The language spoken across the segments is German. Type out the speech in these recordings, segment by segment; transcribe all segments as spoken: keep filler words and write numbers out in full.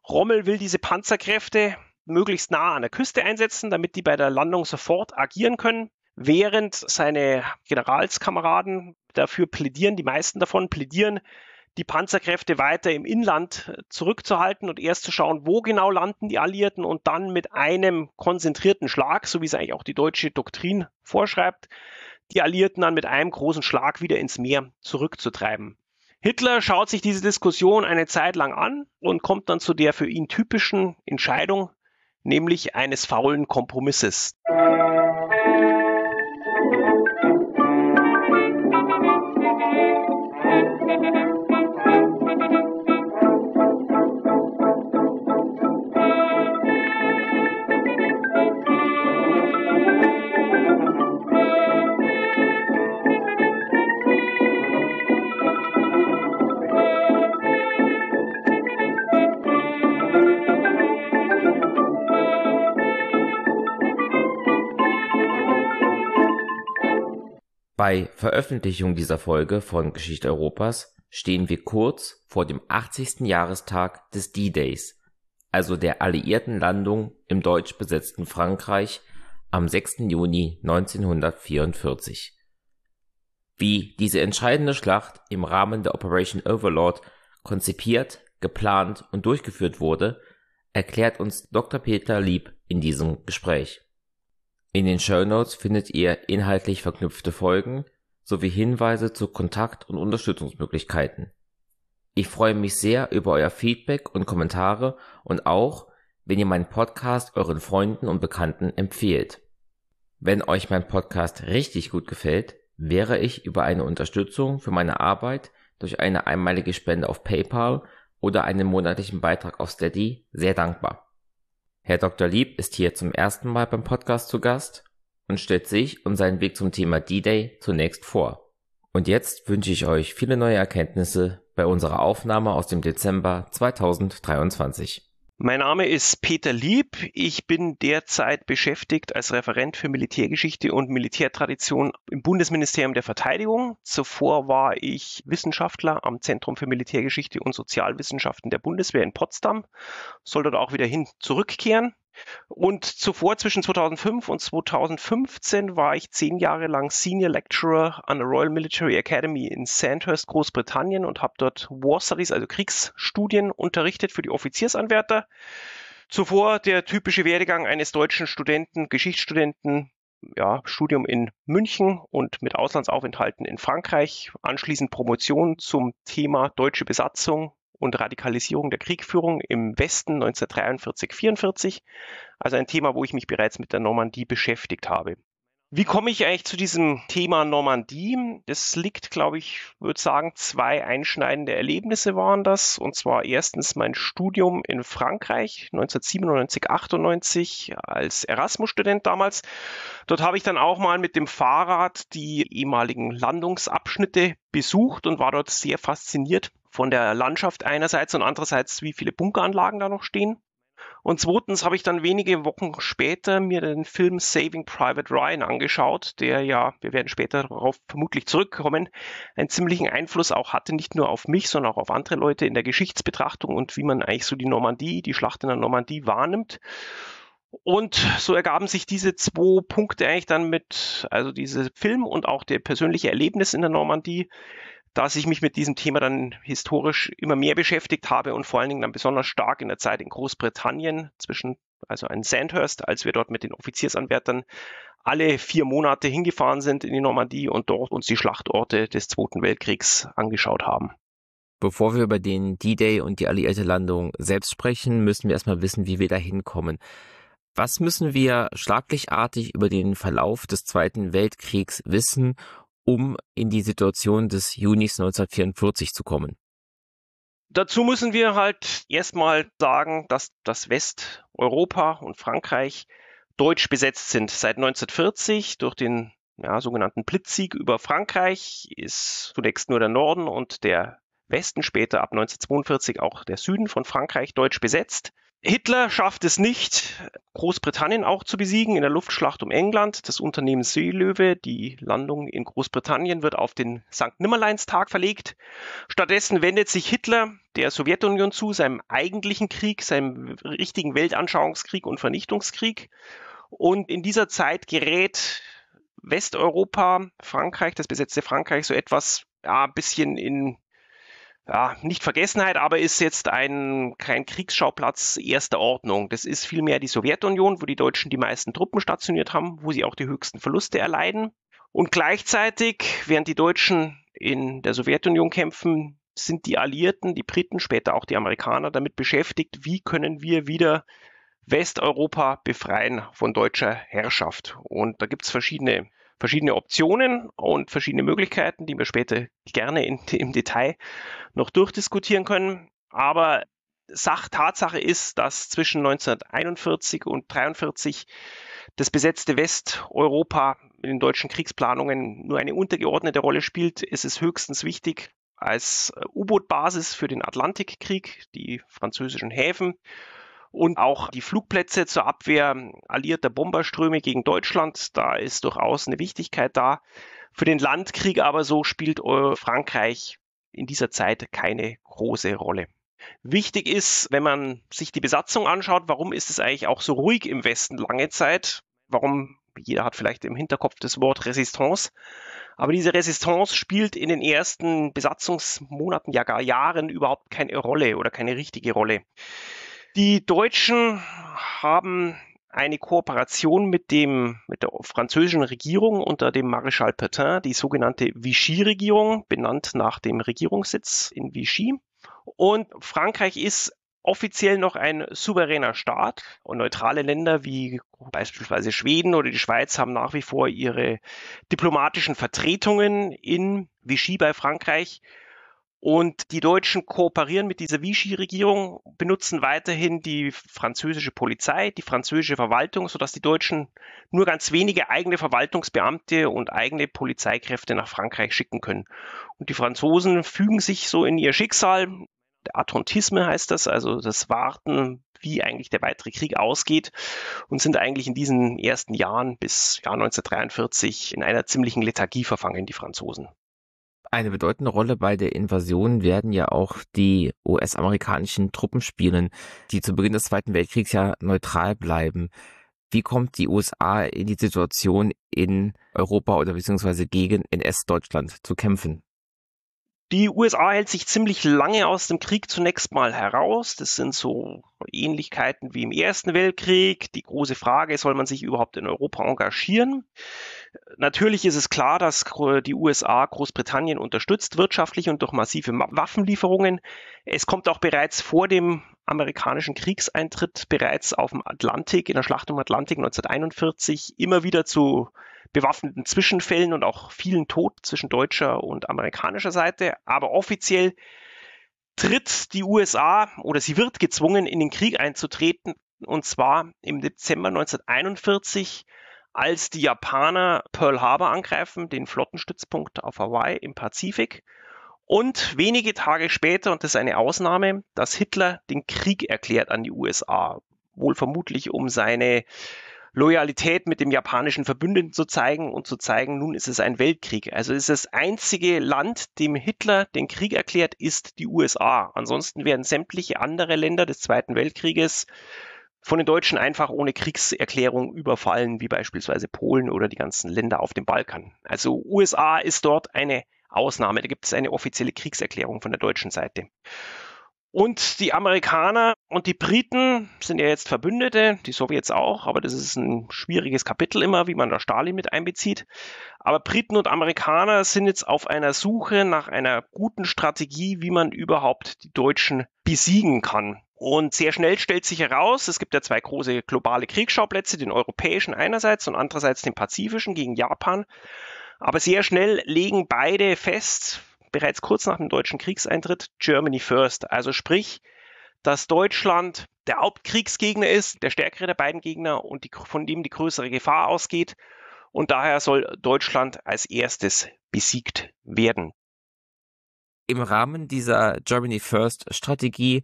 Rommel will diese Panzerkräfte möglichst nah an der Küste einsetzen, damit die bei der Landung sofort agieren können, während seine Generalskameraden dafür plädieren, die meisten davon plädieren, die Panzerkräfte weiter im Inland zurückzuhalten und erst zu schauen, wo genau landen die Alliierten und dann mit einem konzentrierten Schlag, so wie es eigentlich auch die deutsche Doktrin vorschreibt, die Alliierten dann mit einem großen Schlag wieder ins Meer zurückzutreiben. Hitler schaut sich diese Diskussion eine Zeit lang an und kommt dann zu der für ihn typischen Entscheidung, nämlich eines faulen Kompromisses. Bei Veröffentlichung dieser Folge von Geschichte Europas stehen wir kurz vor dem achtzigsten Jahrestag des D-Days, also der alliierten Landung im deutsch besetzten Frankreich am sechsten Juni neunzehnhundertvierundvierzig. Wie diese entscheidende Schlacht im Rahmen der Operation Overlord konzipiert, geplant und durchgeführt wurde, erklärt uns Doktor Peter Lieb in diesem Gespräch. In den Shownotes findet ihr inhaltlich verknüpfte Folgen sowie Hinweise zu Kontakt- und Unterstützungsmöglichkeiten. Ich freue mich sehr über euer Feedback und Kommentare und auch, wenn ihr meinen Podcast euren Freunden und Bekannten empfehlt. Wenn euch mein Podcast richtig gut gefällt, wäre ich über eine Unterstützung für meine Arbeit durch eine einmalige Spende auf PayPal oder einen monatlichen Beitrag auf Steady sehr dankbar. Herr Doktor Lieb ist hier zum ersten Mal beim Podcast zu Gast und stellt sich und seinen Weg zum Thema D-Day zunächst vor. Und jetzt wünsche ich euch viele neue Erkenntnisse bei unserer Aufnahme aus dem Dezember zweitausenddreiundzwanzig. Mein Name ist Peter Lieb. Ich bin derzeit beschäftigt als Referent für Militärgeschichte und Militärtradition im Bundesministerium der Verteidigung. Zuvor war ich Wissenschaftler am Zentrum für Militärgeschichte und Sozialwissenschaften der Bundeswehr in Potsdam, soll dort auch wieder hin zurückkehren. Und zuvor zwischen zweitausendfünf und zweitausendfünfzehn war ich zehn Jahre lang Senior Lecturer an der Royal Military Academy in Sandhurst, Großbritannien und habe dort War Studies, also Kriegsstudien, unterrichtet für die Offiziersanwärter. Zuvor der typische Werdegang eines deutschen Studenten, Geschichtsstudenten, ja, Studium in München und mit Auslandsaufenthalten in Frankreich, anschließend Promotion zum Thema deutsche Besatzung und Radikalisierung der Kriegführung im Westen neunzehnhundertdreiundvierzig vierundvierzig, also ein Thema, wo ich mich bereits mit der Normandie beschäftigt habe. Wie komme ich eigentlich zu diesem Thema Normandie? Das liegt, glaube ich, würde sagen, zwei einschneidende Erlebnisse waren das. Und zwar erstens mein Studium in Frankreich neunzehnhundertsiebenundneunzig achtundneunzig als Erasmus-Student damals. Dort habe ich dann auch mal mit dem Fahrrad die ehemaligen Landungsabschnitte besucht und war dort sehr fasziniert von der Landschaft einerseits und andererseits, wie viele Bunkeranlagen da noch stehen. Und zweitens habe ich dann wenige Wochen später mir den Film Saving Private Ryan angeschaut, der ja, wir werden später darauf vermutlich zurückkommen, einen ziemlichen Einfluss auch hatte, nicht nur auf mich, sondern auch auf andere Leute in der Geschichtsbetrachtung und wie man eigentlich so die Normandie, die Schlacht in der Normandie wahrnimmt. Und so ergaben sich diese zwei Punkte eigentlich dann mit, also dieser Film und auch der persönliche Erlebnis in der Normandie, dass ich mich mit diesem Thema dann historisch immer mehr beschäftigt habe und vor allen Dingen dann besonders stark in der Zeit in Großbritannien zwischen, also in Sandhurst, als wir dort mit den Offiziersanwärtern alle vier Monate hingefahren sind in die Normandie und dort uns die Schlachtorte des Zweiten Weltkriegs angeschaut haben. Bevor wir über den D-Day und die alliierte Landung selbst sprechen, müssen wir erstmal wissen, wie wir da hinkommen. Was müssen wir schlaglichtartig über den Verlauf des Zweiten Weltkriegs wissen, um in die Situation des Junis neunzehnhundertvierundvierzig zu kommen? Dazu müssen wir halt erstmal sagen, dass das Westeuropa und Frankreich deutsch besetzt sind. Seit neunzehnhundertvierzig durch den ja, sogenannten Blitzsieg über Frankreich ist zunächst nur der Norden und der Westen, später ab neunzehnhundertzweiundvierzig auch der Süden von Frankreich deutsch besetzt. Hitler schafft es nicht, Großbritannien auch zu besiegen in der Luftschlacht um England. Das Unternehmen Seelöwe, die Landung in Großbritannien, wird auf den Sankt Nimmerleinstag verlegt. Stattdessen wendet sich Hitler der Sowjetunion zu, seinem eigentlichen Krieg, seinem richtigen Weltanschauungskrieg und Vernichtungskrieg. Und in dieser Zeit gerät Westeuropa, Frankreich, das besetzte Frankreich, so etwas, ja, ein bisschen in ja, nicht Vergessenheit, aber ist jetzt ein, kein Kriegsschauplatz erster Ordnung. Das ist vielmehr die Sowjetunion, wo die Deutschen die meisten Truppen stationiert haben, wo sie auch die höchsten Verluste erleiden. Und gleichzeitig, während die Deutschen in der Sowjetunion kämpfen, sind die Alliierten, die Briten, später auch die Amerikaner damit beschäftigt, wie können wir wieder Westeuropa befreien von deutscher Herrschaft. Und da gibt es verschiedene verschiedene Optionen und verschiedene Möglichkeiten, die wir später gerne in, im Detail noch durchdiskutieren können. Aber Sach, Tatsache ist, dass zwischen neunzehnhunderteinundvierzig und neunzehnhundertdreiundvierzig das besetzte Westeuropa in den deutschen Kriegsplanungen nur eine untergeordnete Rolle spielt. Es ist höchstens wichtig als U-Boot-Basis für den Atlantikkrieg, die französischen Häfen. Und auch die Flugplätze zur Abwehr alliierter Bomberströme gegen Deutschland, da ist durchaus eine Wichtigkeit da. Für den Landkrieg aber so spielt Frankreich in dieser Zeit keine große Rolle. Wichtig ist, wenn man sich die Besatzung anschaut, warum ist es eigentlich auch so ruhig im Westen lange Zeit? Warum? Jeder hat vielleicht im Hinterkopf das Wort Resistance. Aber diese Resistance spielt in den ersten Besatzungsmonaten, ja gar Jahren überhaupt keine Rolle oder keine richtige Rolle. Die Deutschen haben eine Kooperation mit dem, mit der französischen Regierung unter dem Marschall Pétain, die sogenannte Vichy-Regierung, benannt nach dem Regierungssitz in Vichy. Und Frankreich ist offiziell noch ein souveräner Staat und neutrale Länder wie beispielsweise Schweden oder die Schweiz haben nach wie vor ihre diplomatischen Vertretungen in Vichy bei Frankreich. Und die Deutschen kooperieren mit dieser Vichy-Regierung, benutzen weiterhin die französische Polizei, die französische Verwaltung, sodass die Deutschen nur ganz wenige eigene Verwaltungsbeamte und eigene Polizeikräfte nach Frankreich schicken können. Und die Franzosen fügen sich so in ihr Schicksal. Der Attentisme heißt das, also das Warten, wie eigentlich der weitere Krieg ausgeht und sind eigentlich in diesen ersten Jahren bis Jahr neunzehnhundertdreiundvierzig in einer ziemlichen Lethargie verfangen, die Franzosen. Eine bedeutende Rolle bei der Invasion werden ja auch die U S-amerikanischen Truppen spielen, die zu Beginn des Zweiten Weltkriegs ja neutral bleiben. Wie kommt die U S A in die Situation, in Europa oder beziehungsweise gegen N S-Deutschland zu kämpfen? Die U S A hält sich ziemlich lange aus dem Krieg zunächst mal heraus. Das sind so Ähnlichkeiten wie im Ersten Weltkrieg. Die große Frage, soll man sich überhaupt in Europa engagieren? Natürlich ist es klar, dass die U S A Großbritannien unterstützt, wirtschaftlich und durch massive Waffenlieferungen. Es kommt auch bereits vor dem amerikanischen Kriegseintritt, bereits auf dem Atlantik, in der Schlacht um Atlantik neunzehnhunderteinundvierzig, immer wieder zu bewaffneten Zwischenfällen und auch vielen Toten zwischen deutscher und amerikanischer Seite. Aber offiziell tritt die U S A oder sie wird gezwungen, in den Krieg einzutreten, und zwar im Dezember neunzehnhunderteinundvierzig, als die Japaner Pearl Harbor angreifen, den Flottenstützpunkt auf Hawaii im Pazifik. Und wenige Tage später, und das ist eine Ausnahme, dass Hitler den Krieg erklärt an die U S A, wohl vermutlich um seine Loyalität mit dem japanischen Verbündeten zu zeigen und zu zeigen, nun ist es ein Weltkrieg. Also ist das einzige Land, dem Hitler den Krieg erklärt, ist die U S A. Ansonsten werden sämtliche andere Länder des Zweiten Weltkrieges von den Deutschen einfach ohne Kriegserklärung überfallen, wie beispielsweise Polen oder die ganzen Länder auf dem Balkan. Also U S A ist dort eine Ausnahme. Da gibt es eine offizielle Kriegserklärung von der deutschen Seite. Und die Amerikaner und die Briten sind ja jetzt Verbündete, die Sowjets auch, aber das ist ein schwieriges Kapitel immer, wie man da Stalin mit einbezieht. Aber Briten und Amerikaner sind jetzt auf einer Suche nach einer guten Strategie, wie man überhaupt die Deutschen besiegen kann. Und sehr schnell stellt sich heraus, es gibt ja zwei große globale Kriegsschauplätze, den europäischen einerseits und andererseits den pazifischen gegen Japan. Aber sehr schnell legen beide fest, bereits kurz nach dem deutschen Kriegseintritt, Germany first. Also sprich, dass Deutschland der Hauptkriegsgegner ist, der stärkere der beiden Gegner und die, von dem die größere Gefahr ausgeht. Und daher soll Deutschland als erstes besiegt werden. Im Rahmen dieser Germany First Strategie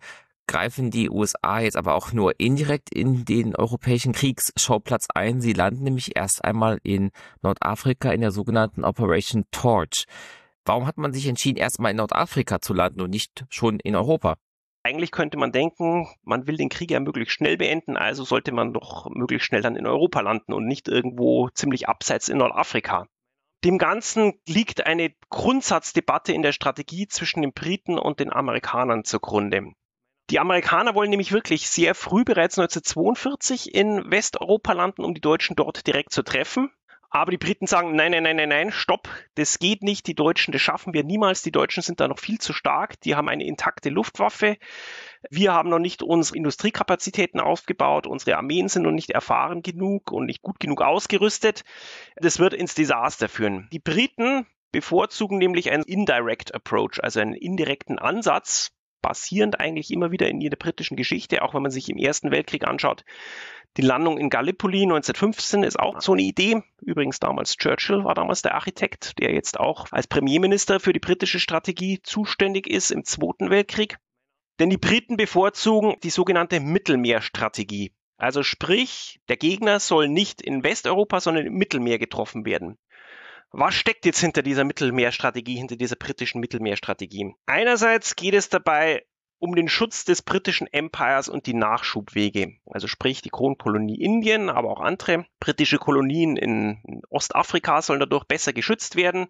greifen die U S A jetzt aber auch nur indirekt in den europäischen Kriegsschauplatz ein. Sie landen nämlich erst einmal in Nordafrika in der sogenannten Operation Torch. Warum hat man sich entschieden, erstmal in Nordafrika zu landen und nicht schon in Europa? Eigentlich könnte man denken, man will den Krieg ja möglichst schnell beenden, also sollte man doch möglichst schnell dann in Europa landen und nicht irgendwo ziemlich abseits in Nordafrika. Dem Ganzen liegt eine Grundsatzdebatte in der Strategie zwischen den Briten und den Amerikanern zugrunde. Die Amerikaner wollen nämlich wirklich sehr früh, bereits neunzehnhundertzweiundvierzig, in Westeuropa landen, um die Deutschen dort direkt zu treffen. Aber die Briten sagen, nein, nein, nein, nein, nein, stopp, das geht nicht, die Deutschen, das schaffen wir niemals, die Deutschen sind da noch viel zu stark, die haben eine intakte Luftwaffe, wir haben noch nicht unsere Industriekapazitäten aufgebaut, unsere Armeen sind noch nicht erfahren genug und nicht gut genug ausgerüstet, das wird ins Desaster führen. Die Briten bevorzugen nämlich einen Indirect Approach, also einen indirekten Ansatz, basierend eigentlich immer wieder in der britischen Geschichte, auch wenn man sich im Ersten Weltkrieg anschaut. Die Landung in Gallipoli neunzehnhundertfünfzehn ist auch so eine Idee. Übrigens damals Churchill war damals der Architekt, der jetzt auch als Premierminister für die britische Strategie zuständig ist im Zweiten Weltkrieg. Denn die Briten bevorzugen die sogenannte Mittelmeerstrategie. Also sprich, der Gegner soll nicht in Westeuropa, sondern im Mittelmeer getroffen werden. Was steckt jetzt hinter dieser Mittelmeerstrategie, hinter dieser britischen Mittelmeerstrategie? Einerseits geht es dabei um den Schutz des britischen Empires und die Nachschubwege. Also sprich die Kronkolonie Indien, aber auch andere britische Kolonien in Ostafrika sollen dadurch besser geschützt werden.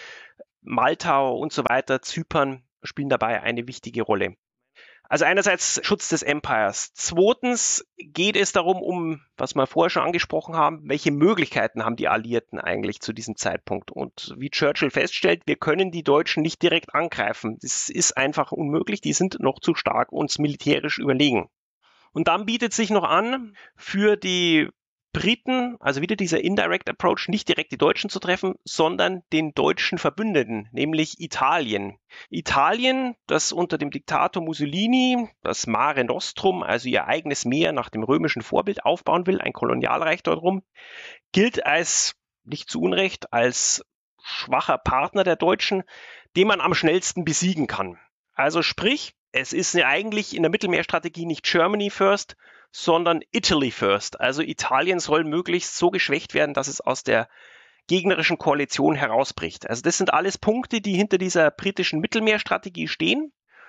Malta und so weiter, Zypern spielen dabei eine wichtige Rolle. Also einerseits Schutz des Empires. Zweitens geht es darum, um, was wir vorher schon angesprochen haben, welche Möglichkeiten haben die Alliierten eigentlich zu diesem Zeitpunkt? Und wie Churchill feststellt, wir können die Deutschen nicht direkt angreifen. Das ist einfach unmöglich, die sind noch zu stark uns militärisch überlegen. Und dann bietet sich noch an, für die Briten, also wieder dieser Indirect Approach, nicht direkt die Deutschen zu treffen, sondern den deutschen Verbündeten, nämlich Italien. Italien, das unter dem Diktator Mussolini das Mare Nostrum, also ihr eigenes Meer nach dem römischen Vorbild aufbauen will, ein Kolonialreich dort rum, gilt als, nicht zu Unrecht, als schwacher Partner der Deutschen, den man am schnellsten besiegen kann. Also sprich, es ist ja eigentlich in der Mittelmeerstrategie nicht Germany first, sondern Italy first. Also Italien soll möglichst so geschwächt werden, dass es aus der gegnerischen Koalition herausbricht. Also das sind alles Punkte, die hinter dieser britischen Mittelmeerstrategie stehen.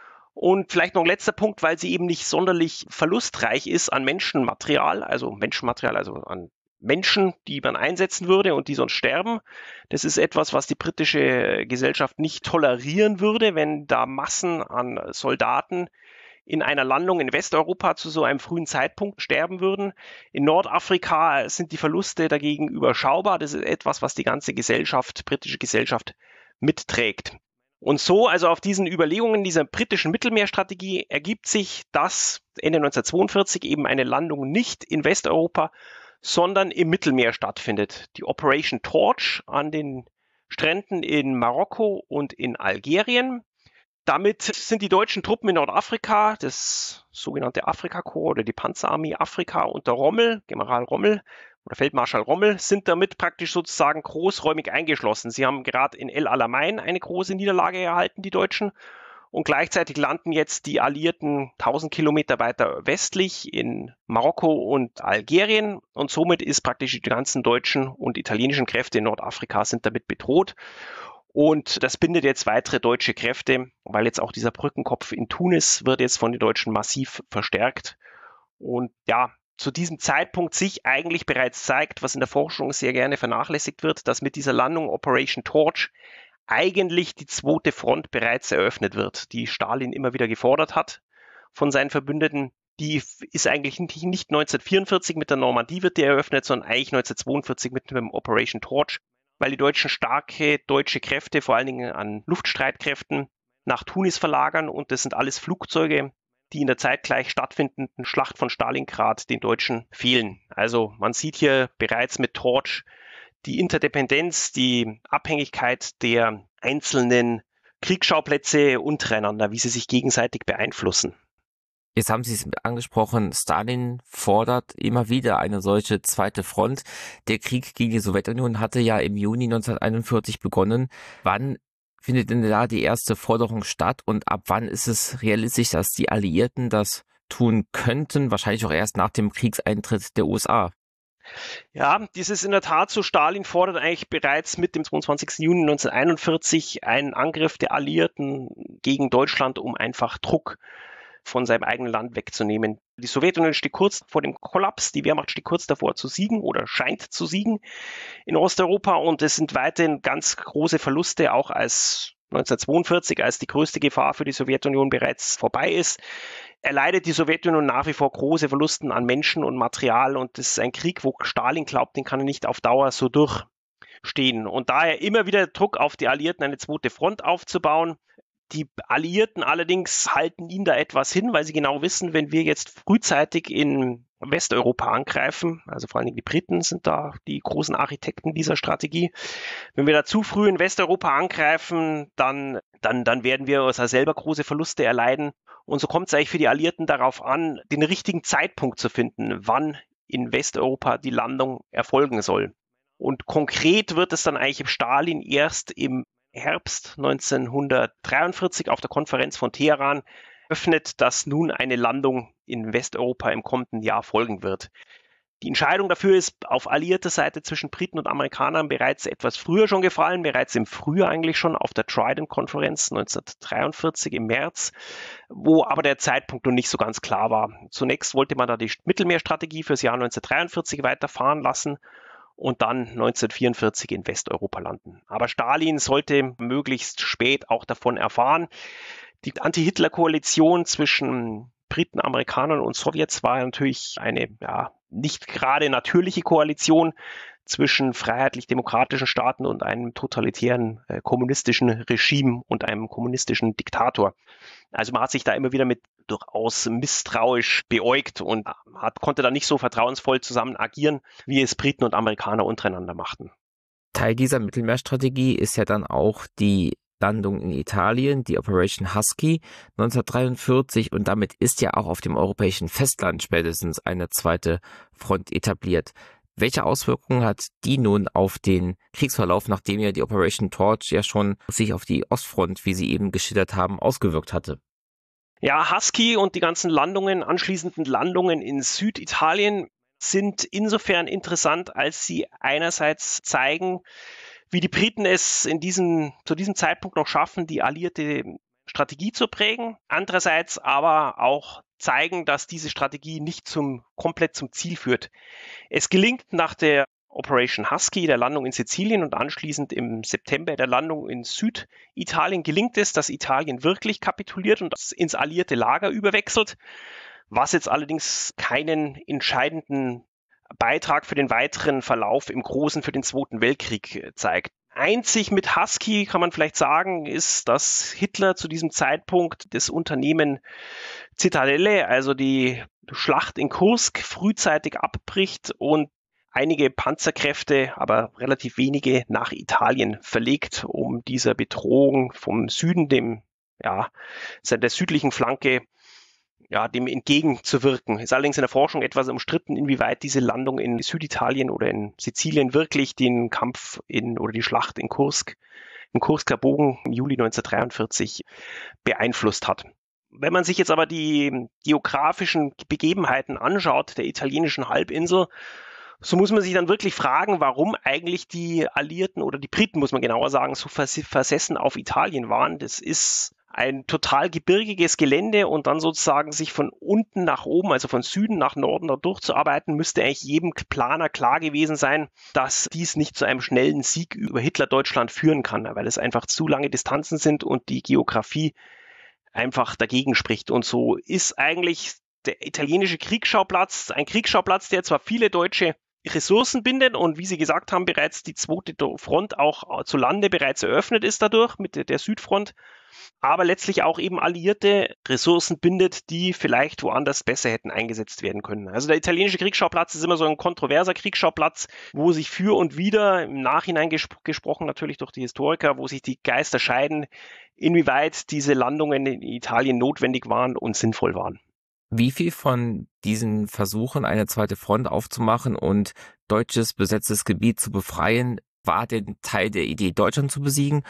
Und vielleicht noch ein letzter Punkt, weil sie eben nicht sonderlich verlustreich ist an Menschenmaterial, also Menschenmaterial, also an Menschen, die man einsetzen würde und die sonst sterben. Das ist etwas, was die britische Gesellschaft nicht tolerieren würde, wenn da Massen an Soldaten in einer Landung in Westeuropa zu so einem frühen Zeitpunkt sterben würden. In Nordafrika sind die Verluste dagegen überschaubar. Das ist etwas, was die ganze Gesellschaft, britische Gesellschaft mitträgt. Und so, also auf diesen Überlegungen dieser britischen Mittelmeerstrategie ergibt sich, dass Ende neunzehnhundertzweiundvierzig eben eine Landung nicht in Westeuropa, sondern im Mittelmeer stattfindet. Die Operation Torch an den Stränden in Marokko und in Algerien. Damit sind die deutschen Truppen in Nordafrika, das sogenannte Afrikakorps oder die Panzerarmee Afrika unter Rommel, General Rommel oder Feldmarschall Rommel, sind damit praktisch sozusagen großräumig eingeschlossen. Sie haben gerade in El Alamein eine große Niederlage erhalten, die Deutschen, und gleichzeitig landen jetzt die Alliierten tausend Kilometer weiter westlich in Marokko und Algerien und somit ist praktisch die ganzen deutschen und italienischen Kräfte in Nordafrika sind damit bedroht. Und das bindet jetzt weitere deutsche Kräfte, weil jetzt auch dieser Brückenkopf in Tunis wird jetzt von den Deutschen massiv verstärkt. Und ja, zu diesem Zeitpunkt sich eigentlich bereits zeigt, was in der Forschung sehr gerne vernachlässigt wird, dass mit dieser Landung Operation Torch eigentlich die zweite Front bereits eröffnet wird, die Stalin immer wieder gefordert hat von seinen Verbündeten. Die ist eigentlich nicht neunzehnhundertvierundvierzig mit der Normandie wird die eröffnet, sondern eigentlich neunzehnhundertzweiundvierzig mit dem Operation Torch, weil die Deutschen starke deutsche Kräfte, vor allen Dingen an Luftstreitkräften, nach Tunis verlagern und das sind alles Flugzeuge, die in der zeitgleich stattfindenden Schlacht von Stalingrad den Deutschen fehlen. Also man sieht hier bereits mit Torch die Interdependenz, die Abhängigkeit der einzelnen Kriegsschauplätze untereinander, wie sie sich gegenseitig beeinflussen. Jetzt haben Sie es angesprochen, Stalin fordert immer wieder eine solche zweite Front. Der Krieg gegen die Sowjetunion hatte ja im Juni neunzehnhunderteinundvierzig begonnen. Wann findet denn da die erste Forderung statt und ab wann ist es realistisch, dass die Alliierten das tun könnten? Wahrscheinlich auch erst nach dem Kriegseintritt der U S A. Ja, dies ist in der Tat so. Stalin fordert eigentlich bereits mit dem zweiundzwanzigsten Juni neunzehnhunderteinundvierzig einen Angriff der Alliierten gegen Deutschland, um einfach Druck von seinem eigenen Land wegzunehmen. Die Sowjetunion steht kurz vor dem Kollaps, die Wehrmacht steht kurz davor zu siegen oder scheint zu siegen in Osteuropa und es sind weiterhin ganz große Verluste, auch als neunzehnhundertzweiundvierzig, als die größte Gefahr für die Sowjetunion bereits vorbei ist, erleidet die Sowjetunion nach wie vor große Verlusten an Menschen und Material und das ist ein Krieg, wo Stalin glaubt, den kann er nicht auf Dauer so durchstehen. Und daher immer wieder Druck auf die Alliierten, eine zweite Front aufzubauen. Die Alliierten allerdings halten ihn da etwas hin, weil sie genau wissen, wenn wir jetzt frühzeitig in Westeuropa angreifen, also vor allem die Briten sind da die großen Architekten dieser Strategie, wenn wir da zu früh in Westeuropa angreifen, dann, dann, dann werden wir also selber große Verluste erleiden. Und so kommt es eigentlich für die Alliierten darauf an, den richtigen Zeitpunkt zu finden, wann in Westeuropa die Landung erfolgen soll. Und konkret wird es dann eigentlich im Stalin erst im Herbst neunzehnhundertdreiundvierzig auf der Konferenz von Teheran öffnet, dass nun eine Landung in Westeuropa im kommenden Jahr folgen wird. Die Entscheidung dafür ist auf alliierter Seite zwischen Briten und Amerikanern bereits etwas früher schon gefallen, bereits im Frühjahr eigentlich schon auf der Trident-Konferenz neunzehnhundertdreiundvierzig im März, wo aber der Zeitpunkt noch nicht so ganz klar war. Zunächst wollte man da die Mittelmeerstrategie fürs Jahr neunzehnhundertdreiundvierzig weiterfahren lassen und dann neunzehnhundertvierundvierzig in Westeuropa landen. Aber Stalin sollte möglichst spät auch davon erfahren. Die Anti-Hitler-Koalition zwischen Briten, Amerikanern und Sowjets war natürlich eine ja, nicht gerade natürliche Koalition zwischen freiheitlich-demokratischen Staaten und einem totalitären äh, kommunistischen Regime und einem kommunistischen Diktator. Also man hat sich da immer wieder mit durchaus misstrauisch beäugt und hat, konnte da nicht so vertrauensvoll zusammen agieren, wie es Briten und Amerikaner untereinander machten. Teil dieser Mittelmeerstrategie ist ja dann auch die Landung in Italien, die Operation Husky neunzehnhundertdreiundvierzig und damit ist ja auch auf dem europäischen Festland spätestens eine zweite Front etabliert. Welche Auswirkungen hat die nun auf den Kriegsverlauf, nachdem ja die Operation Torch ja schon sich auf die Ostfront, wie Sie eben geschildert haben, ausgewirkt hatte? Ja, Husky und die ganzen Landungen, anschließenden Landungen in Süditalien sind insofern interessant, als sie einerseits zeigen, wie die Briten es in diesem, zu diesem Zeitpunkt noch schaffen, die alliierte Strategie zu prägen. Andererseits aber auch zeigen, dass diese Strategie nicht zum, komplett zum Ziel führt. Es gelingt nach der Operation Husky, der Landung in Sizilien und anschließend im September der Landung in Süditalien, gelingt es, dass Italien wirklich kapituliert und ins alliierte Lager überwechselt, was jetzt allerdings keinen entscheidenden Beitrag für den weiteren Verlauf im Großen für den Zweiten Weltkrieg zeigt. Einzig mit Husky kann man vielleicht sagen, ist, dass Hitler zu diesem Zeitpunkt das Unternehmen Zitadelle, also die Schlacht in Kursk, frühzeitig abbricht und einige Panzerkräfte, aber relativ wenige, nach Italien verlegt, um dieser Bedrohung vom Süden, dem, ja, der südlichen Flanke, ja, dem entgegenzuwirken. Ist allerdings in der Forschung etwas umstritten, inwieweit diese Landung in Süditalien oder in Sizilien wirklich den Kampf in oder die Schlacht in Kursk, im Kursker Bogen im Juli neunzehnhundertdreiundvierzig beeinflusst hat. Wenn man sich jetzt aber die geografischen Begebenheiten anschaut, der italienischen Halbinsel, so muss man sich dann wirklich fragen, warum eigentlich die Alliierten oder die Briten, muss man genauer sagen, so versessen auf Italien waren. Das ist ein total gebirgiges Gelände und dann sozusagen sich von unten nach oben, also von Süden nach Norden da durchzuarbeiten, müsste eigentlich jedem Planer klar gewesen sein, dass dies nicht zu einem schnellen Sieg über Hitler-Deutschland führen kann, weil es einfach zu lange Distanzen sind und die Geografie einfach dagegen spricht. Und so ist eigentlich der italienische Kriegsschauplatz ein Kriegsschauplatz, der zwar viele deutsche Ressourcen bindet und wie Sie gesagt haben, bereits die zweite Front auch zu Lande bereits eröffnet ist dadurch mit der, der Südfront, aber letztlich auch eben alliierte Ressourcen bindet, die vielleicht woanders besser hätten eingesetzt werden können. Also der italienische Kriegsschauplatz ist immer so ein kontroverser Kriegsschauplatz, wo sich für und wider, im Nachhinein gesp- gesprochen natürlich durch die Historiker, wo sich die Geister scheiden, inwieweit diese Landungen in Italien notwendig waren und sinnvoll waren. Wie viel von diesen Versuchen, eine zweite Front aufzumachen und deutsches besetztes Gebiet zu befreien, war denn Teil der Idee, Deutschland zu besiegen?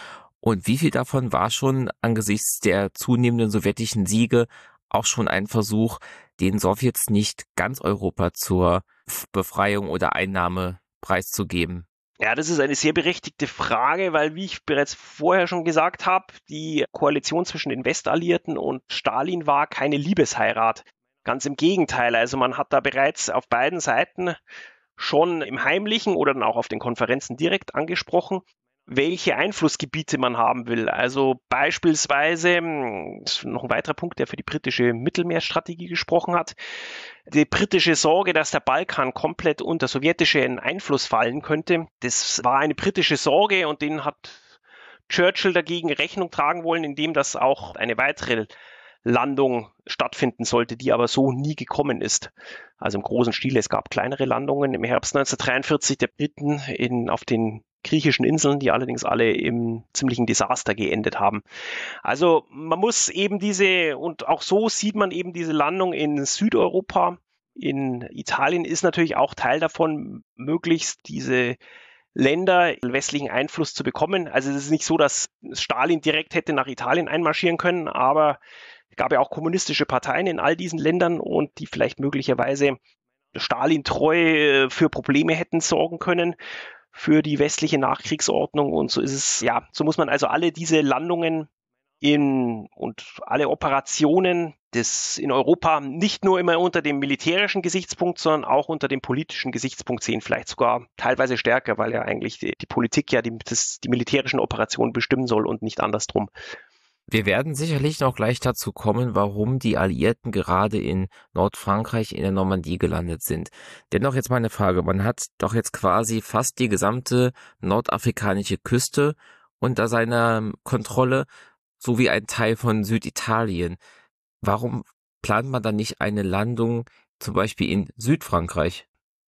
Und wie viel davon war schon angesichts der zunehmenden sowjetischen Siege auch schon ein Versuch, den Sowjets nicht ganz Europa zur Befreiung oder Einnahme preiszugeben? Ja, das ist eine sehr berechtigte Frage, weil, wie ich bereits vorher schon gesagt habe, die Koalition zwischen den Westalliierten und Stalin war keine Liebesheirat. Ganz im Gegenteil, also man hat da bereits auf beiden Seiten schon im Heimlichen oder dann auch auf den Konferenzen direkt angesprochen, welche Einflussgebiete man haben will. Also beispielsweise, das ist noch ein weiterer Punkt, der für die britische Mittelmeerstrategie gesprochen hat, die britische Sorge, dass der Balkan komplett unter sowjetischen Einfluss fallen könnte, das war eine britische Sorge und den hat Churchill dagegen Rechnung tragen wollen, indem das auch eine weitere Landung stattfinden sollte, die aber so nie gekommen ist. Also im großen Stil, es gab kleinere Landungen im Herbst neunzehnhundertdreiundvierzig der Briten in, auf den griechischen Inseln, die allerdings alle im ziemlichen Desaster geendet haben. Also man muss eben diese, und auch so sieht man eben diese Landung in Südeuropa, in Italien ist natürlich auch Teil davon, möglichst diese Länder westlichen Einfluss zu bekommen. Also es ist nicht so, dass Stalin direkt hätte nach Italien einmarschieren können, aber es gab ja auch kommunistische Parteien in all diesen Ländern und die vielleicht möglicherweise Stalin treu für Probleme hätten sorgen können für die westliche Nachkriegsordnung. Und so ist es, ja, so muss man also alle diese Landungen in und alle Operationen des in Europa nicht nur immer unter dem militärischen Gesichtspunkt, sondern auch unter dem politischen Gesichtspunkt sehen, vielleicht sogar teilweise stärker, weil ja eigentlich die, die Politik ja die, das, die militärischen Operationen bestimmen soll und nicht andersrum. Wir werden sicherlich noch gleich dazu kommen, warum die Alliierten gerade in Nordfrankreich in der Normandie gelandet sind. Dennoch jetzt mal eine Frage. Man hat doch jetzt quasi fast die gesamte nordafrikanische Küste unter seiner Kontrolle, sowie ein Teil von Süditalien. Warum plant man dann nicht eine Landung zum Beispiel in Südfrankreich?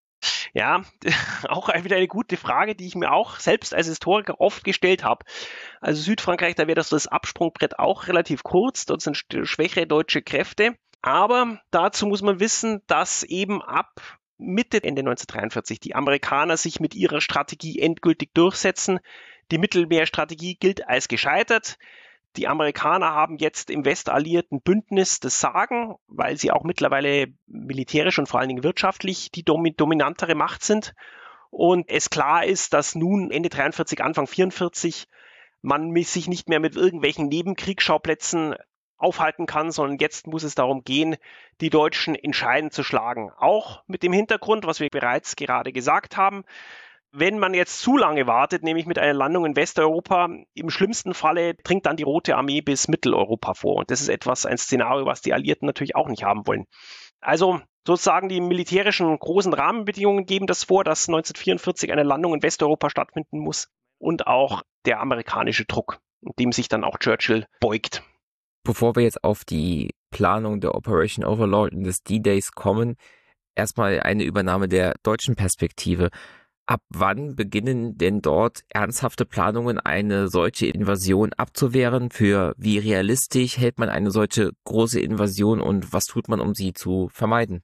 Ja, auch wieder eine gute Frage, die ich mir auch selbst als Historiker oft gestellt habe. Also Südfrankreich, da wäre das, das Absprungbrett auch relativ kurz, dort sind schwächere deutsche Kräfte. Aber dazu muss man wissen, dass eben ab Mitte, Ende neunzehnhundertdreiundvierzig die Amerikaner sich mit ihrer Strategie endgültig durchsetzen. Die Mittelmeerstrategie gilt als gescheitert. Die Amerikaner haben jetzt im westalliierten Bündnis das Sagen, weil sie auch mittlerweile militärisch und vor allen Dingen wirtschaftlich die dominantere Macht sind. Und es klar ist, dass nun Ende dreiundvierzig, Anfang vierundvierzig man sich nicht mehr mit irgendwelchen Nebenkriegsschauplätzen aufhalten kann, sondern jetzt muss es darum gehen, die Deutschen entscheidend zu schlagen. Auch mit dem Hintergrund, was wir bereits gerade gesagt haben, wenn man jetzt zu lange wartet, nämlich mit einer Landung in Westeuropa, im schlimmsten Falle dringt dann die Rote Armee bis Mitteleuropa vor. Und das ist etwas, ein Szenario, was die Alliierten natürlich auch nicht haben wollen. Also sozusagen die militärischen großen Rahmenbedingungen geben das vor, dass neunzehnhundertvierundvierzig eine Landung in Westeuropa stattfinden muss und auch der amerikanische Druck, dem sich dann auch Churchill beugt. Bevor wir jetzt auf die Planung der Operation Overlord und des D-Days kommen, erstmal eine Übernahme der deutschen Perspektive. Ab wann beginnen denn dort ernsthafte Planungen, eine solche Invasion abzuwehren? Für wie realistisch hält man eine solche große Invasion und was tut man, um sie zu vermeiden?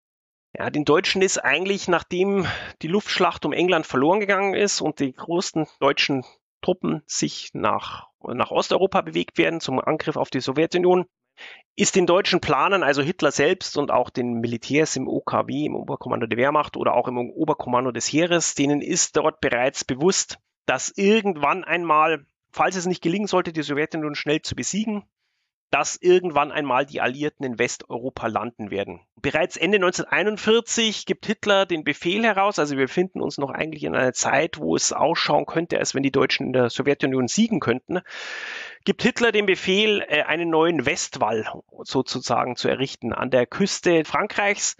Ja, den Deutschen ist eigentlich, nachdem die Luftschlacht um England verloren gegangen ist und die großen deutschen Truppen sich nach, nach Osteuropa bewegt werden zum Angriff auf die Sowjetunion, ist den deutschen Planern, also Hitler selbst und auch den Militärs im O K W, im Oberkommando der Wehrmacht oder auch im Oberkommando des Heeres, denen ist dort bereits bewusst, dass irgendwann einmal, falls es nicht gelingen sollte, die Sowjetunion schnell zu besiegen, dass irgendwann einmal die Alliierten in Westeuropa landen werden. Bereits Ende neunzehnhunderteinundvierzig gibt Hitler den Befehl heraus, also wir befinden uns noch eigentlich in einer Zeit, wo es ausschauen könnte, als wenn die Deutschen in der Sowjetunion siegen könnten, gibt Hitler den Befehl, einen neuen Westwall sozusagen zu errichten an der Küste Frankreichs.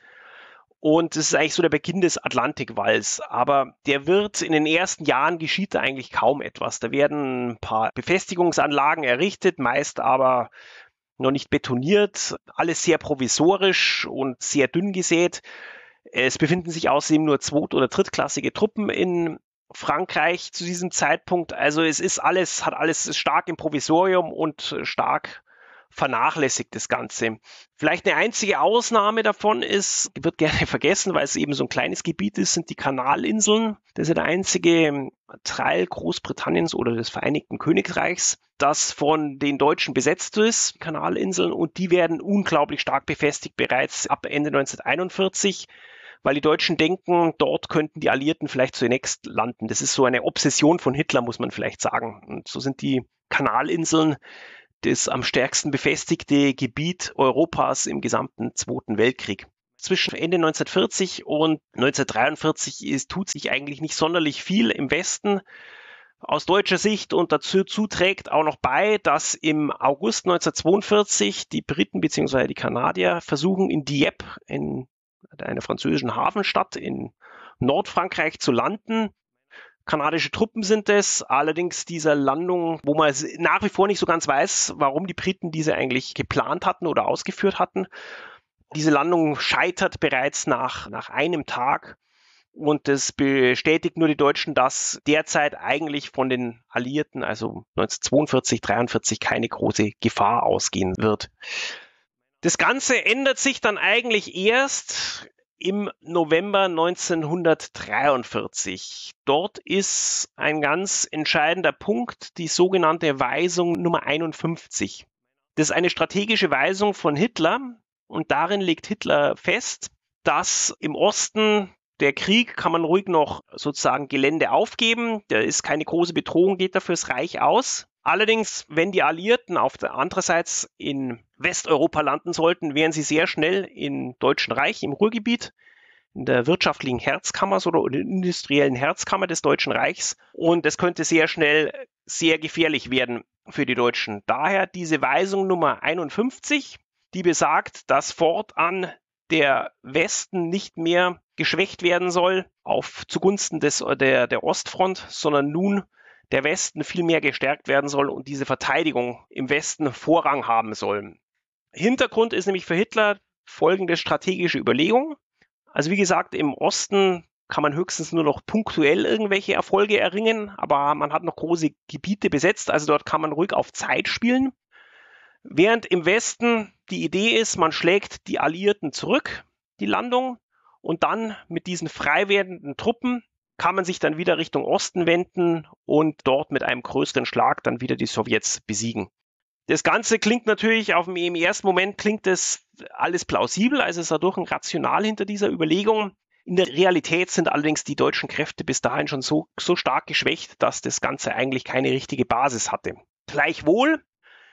Und das ist eigentlich so der Beginn des Atlantikwalls. Aber der wird, in den ersten Jahren geschieht da eigentlich kaum etwas. Da werden ein paar Befestigungsanlagen errichtet, meist aber noch nicht betoniert. Alles sehr provisorisch und sehr dünn gesät. Es befinden sich außerdem nur zweit- oder drittklassige Truppen in Frankreich zu diesem Zeitpunkt. Also es ist alles, hat alles ist stark im Provisorium und stark vernachlässigt das Ganze. Vielleicht eine einzige Ausnahme davon ist, wird gerne vergessen, weil es eben so ein kleines Gebiet ist, sind die Kanalinseln. Das ist ja der einzige Teil Großbritanniens oder des Vereinigten Königreichs, das von den Deutschen besetzt ist, Kanalinseln, und die werden unglaublich stark befestigt bereits ab Ende neunzehnhunderteinundvierzig, weil die Deutschen denken, dort könnten die Alliierten vielleicht zunächst landen. Das ist so eine Obsession von Hitler, muss man vielleicht sagen. Und so sind die Kanalinseln das am stärksten befestigte Gebiet Europas im gesamten Zweiten Weltkrieg. Zwischen Ende neunzehnhundertvierzig und neunzehnhundertdreiundvierzig ist, tut sich eigentlich nicht sonderlich viel im Westen aus deutscher Sicht, und dazu trägt auch noch bei, dass im August neunzehnhundertzweiundvierzig die Briten bzw. die Kanadier versuchen, in Dieppe, in einer französischen Hafenstadt in Nordfrankreich, zu landen. Kanadische Truppen sind es, allerdings dieser Landung, wo man nach wie vor nicht so ganz weiß, warum die Briten diese eigentlich geplant hatten oder ausgeführt hatten. Diese Landung scheitert bereits nach, nach einem Tag, und das bestätigt nur die Deutschen, dass derzeit eigentlich von den Alliierten, also neunzehnhundertzweiundvierzig, dreiundvierzig, keine große Gefahr ausgehen wird. Das Ganze ändert sich dann eigentlich erst im November neunzehnhundertdreiundvierzig. Dort ist ein ganz entscheidender Punkt, die sogenannte Weisung Nummer einundfünfzig. Das ist eine strategische Weisung von Hitler, und darin legt Hitler fest, dass im Osten der Krieg, kann man ruhig noch sozusagen Gelände aufgeben, da ist keine große Bedrohung, geht dafür das Reich aus. Allerdings, wenn die Alliierten auf der andererseits in Westeuropa landen sollten, wären sie sehr schnell im Deutschen Reich, im Ruhrgebiet, in der wirtschaftlichen Herzkammer oder in der industriellen Herzkammer des Deutschen Reichs. Und das könnte sehr schnell sehr gefährlich werden für die Deutschen. Daher diese Weisung Nummer einundfünfzig, die besagt, dass fortan der Westen nicht mehr geschwächt werden soll auf zugunsten des, der, der Ostfront, sondern nun der Westen viel mehr gestärkt werden soll und diese Verteidigung im Westen Vorrang haben soll. Hintergrund ist nämlich für Hitler folgende strategische Überlegung. Also wie gesagt, im Osten kann man höchstens nur noch punktuell irgendwelche Erfolge erringen, aber man hat noch große Gebiete besetzt, also dort kann man ruhig auf Zeit spielen. Während im Westen die Idee ist, man schlägt die Alliierten zurück, die Landung, und dann mit diesen frei werdenden Truppen kann man sich dann wieder Richtung Osten wenden und dort mit einem größeren Schlag dann wieder die Sowjets besiegen. Das Ganze klingt natürlich, auf dem, im ersten Moment klingt das alles plausibel, also ist dadurch ein Rational hinter dieser Überlegung. In der Realität sind allerdings die deutschen Kräfte bis dahin schon so, so stark geschwächt, dass das Ganze eigentlich keine richtige Basis hatte. Gleichwohl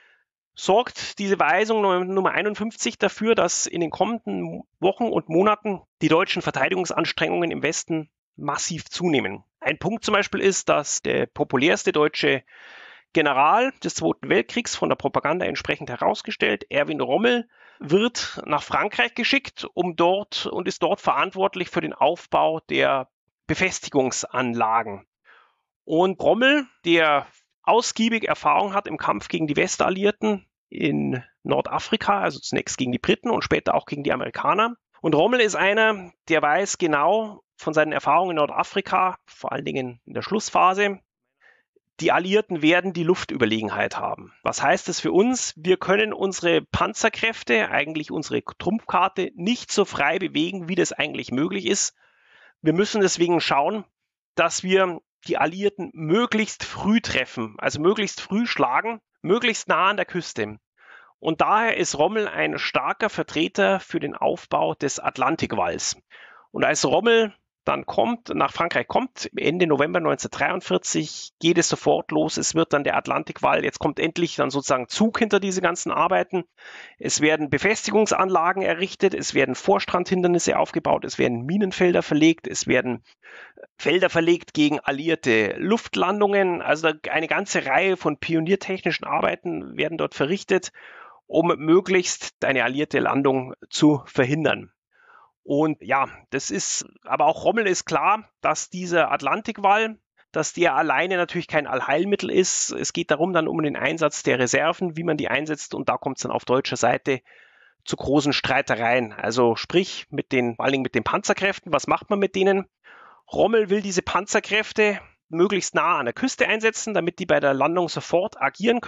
sorgt diese Weisung Nummer einundfünfzig dafür, dass in den kommenden Wochen und Monaten die deutschen Verteidigungsanstrengungen im Westen massiv zunehmen. Ein Punkt zum Beispiel ist, dass der populärste deutsche General des Zweiten Weltkriegs, von der Propaganda entsprechend herausgestellt, Erwin Rommel, wird nach Frankreich geschickt, um dort und ist dort verantwortlich für den Aufbau der Befestigungsanlagen. Und Rommel, der ausgiebig Erfahrung hat im Kampf gegen die Westalliierten in Nordafrika, also zunächst gegen die Briten und später auch gegen die Amerikaner. Und Rommel ist einer, der weiß genau von seinen Erfahrungen in Nordafrika, vor allen Dingen in der Schlussphase, die Alliierten werden die Luftüberlegenheit haben. Was heißt das für uns? Wir können unsere Panzerkräfte, eigentlich unsere Trumpfkarte, nicht so frei bewegen, wie das eigentlich möglich ist. Wir müssen deswegen schauen, dass wir die Alliierten möglichst früh treffen, also möglichst früh schlagen, möglichst nah an der Küste. Und daher ist Rommel ein starker Vertreter für den Aufbau des Atlantikwalls. Und als Rommel dann kommt, nach Frankreich kommt, Ende November neunzehnhundertdreiundvierzig, geht es sofort los. Es wird dann der Atlantikwall, jetzt kommt endlich dann sozusagen Zug hinter diese ganzen Arbeiten. Es werden Befestigungsanlagen errichtet, es werden Vorstrandhindernisse aufgebaut, es werden Minenfelder verlegt, es werden Felder verlegt gegen alliierte Luftlandungen. Also eine ganze Reihe von pioniertechnischen Arbeiten werden dort verrichtet, um möglichst eine alliierte Landung zu verhindern. Und ja, das ist, aber auch Rommel ist klar, dass dieser Atlantikwall, dass der alleine natürlich kein Allheilmittel ist. Es geht darum dann um den Einsatz der Reserven, wie man die einsetzt, und da kommt es dann auf deutscher Seite zu großen Streitereien. Also sprich, mit den, vor allen Dingen mit den Panzerkräften, was macht man mit denen? Rommel will diese Panzerkräfte möglichst nah an der Küste einsetzen, damit die bei der Landung sofort agieren können.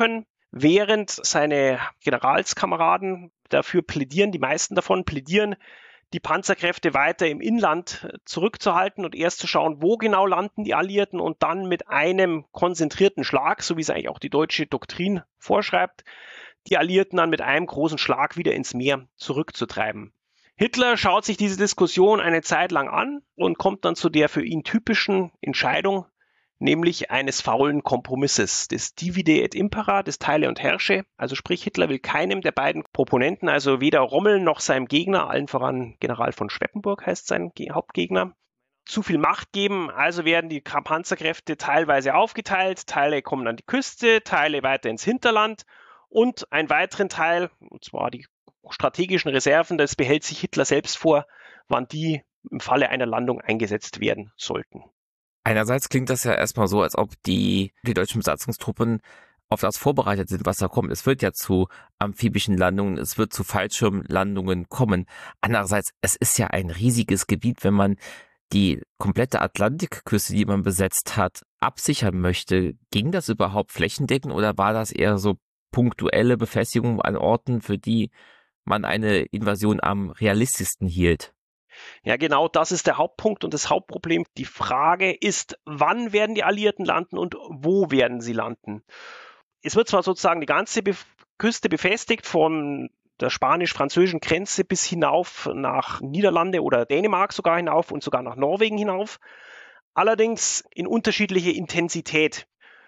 während seine Generalskameraden dafür plädieren, die meisten davon plädieren, die Panzerkräfte weiter im Inland zurückzuhalten und erst zu schauen, wo genau landen die Alliierten und dann mit einem konzentrierten Schlag, so wie es eigentlich auch die deutsche Doktrin vorschreibt, die Alliierten dann mit einem großen Schlag wieder ins Meer zurückzutreiben. Hitler schaut sich diese Diskussion eine Zeit lang an und kommt dann zu der für ihn typischen Entscheidung, nämlich eines faulen Kompromisses, des Divide et Impera, des Teile und Herrsche. Also sprich, Hitler will keinem der beiden Proponenten, also weder Rommel noch seinem Gegner, allen voran General von Schweppenburg heißt sein Hauptgegner, zu viel Macht geben. Also werden die Panzerkräfte teilweise aufgeteilt, Teile kommen an die Küste, Teile weiter ins Hinterland und einen weiteren Teil, und zwar die strategischen Reserven, das behält sich Hitler selbst vor, wann die im Falle einer Landung eingesetzt werden sollten. Einerseits klingt das ja erstmal so, als ob die, die deutschen Besatzungstruppen auf das vorbereitet sind, was da kommt. Es wird ja zu amphibischen Landungen, es wird zu Fallschirmlandungen kommen. Andererseits, es ist ja ein riesiges Gebiet, wenn man die komplette Atlantikküste, die man besetzt hat, absichern möchte. Ging das überhaupt flächendeckend oder war das eher so punktuelle Befestigungen an Orten, für die man eine Invasion am realistischsten hielt? Ja, genau, das ist der Hauptpunkt und das Hauptproblem. Die Frage ist, wann werden die Alliierten landen und wo werden sie landen? Es wird zwar sozusagen die ganze Be- Küste befestigt, von der spanisch-französischen Grenze bis hinauf nach Niederlande oder Dänemark sogar hinauf und sogar nach Norwegen hinauf, allerdings in unterschiedlicher Intensität.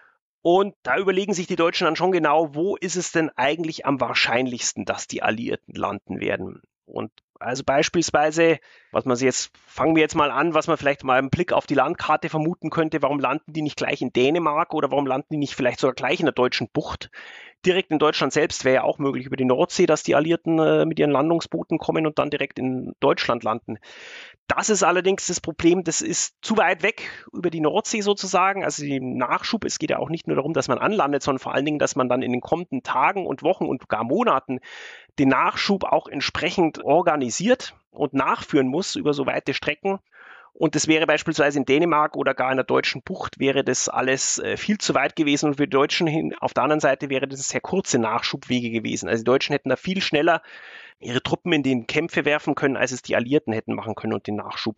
Und da überlegen sich die Deutschen dann schon genau, wo ist es denn eigentlich am wahrscheinlichsten, dass die Alliierten landen werden? Und also beispielsweise, was man jetzt, fangen wir jetzt mal an, was man vielleicht mal im Blick auf die Landkarte vermuten könnte, warum landen die nicht gleich in Dänemark oder warum landen die nicht vielleicht sogar gleich in der deutschen Bucht? Direkt in Deutschland selbst wäre ja auch möglich über die Nordsee, dass die Alliierten äh, mit ihren Landungsbooten kommen und dann direkt in Deutschland landen. Das ist allerdings das Problem, das ist zu weit weg über die Nordsee sozusagen, also den Nachschub. Es geht ja auch nicht nur darum, dass man anlandet, sondern vor allen Dingen, dass man dann in den kommenden Tagen und Wochen und gar Monaten den Nachschub auch entsprechend organisiert und nachführen muss über so weite Strecken. Und das wäre beispielsweise in Dänemark oder gar in der deutschen Bucht wäre das alles äh, viel zu weit gewesen. Und für die Deutschen hin, auf der anderen Seite wäre das sehr kurze Nachschubwege gewesen. Also die Deutschen hätten da viel schneller ihre Truppen in den Kämpfe werfen können, als es die Alliierten hätten machen können und den Nachschub.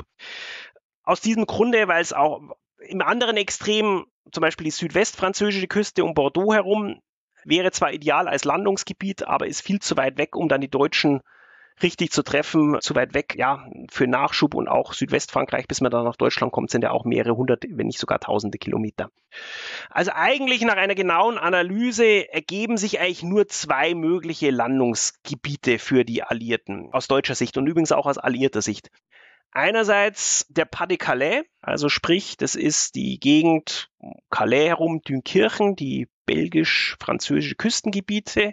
Aus diesem Grunde, weil es auch im anderen Extrem, zum Beispiel die südwestfranzösische Küste um Bordeaux herum, wäre zwar ideal als Landungsgebiet, aber ist viel zu weit weg, um dann die Deutschen richtig zu treffen, zu weit weg, ja, für Nachschub. Und auch Südwestfrankreich, bis man dann nach Deutschland kommt, sind ja auch mehrere hundert, wenn nicht sogar tausende Kilometer. Also eigentlich nach einer genauen Analyse ergeben sich eigentlich nur zwei mögliche Landungsgebiete für die Alliierten aus deutscher Sicht und übrigens auch aus alliierter Sicht. Einerseits der Pas-de-Calais, also sprich, das ist die Gegend um Calais herum, Dünkirchen, die belgisch-französische Küstengebiete,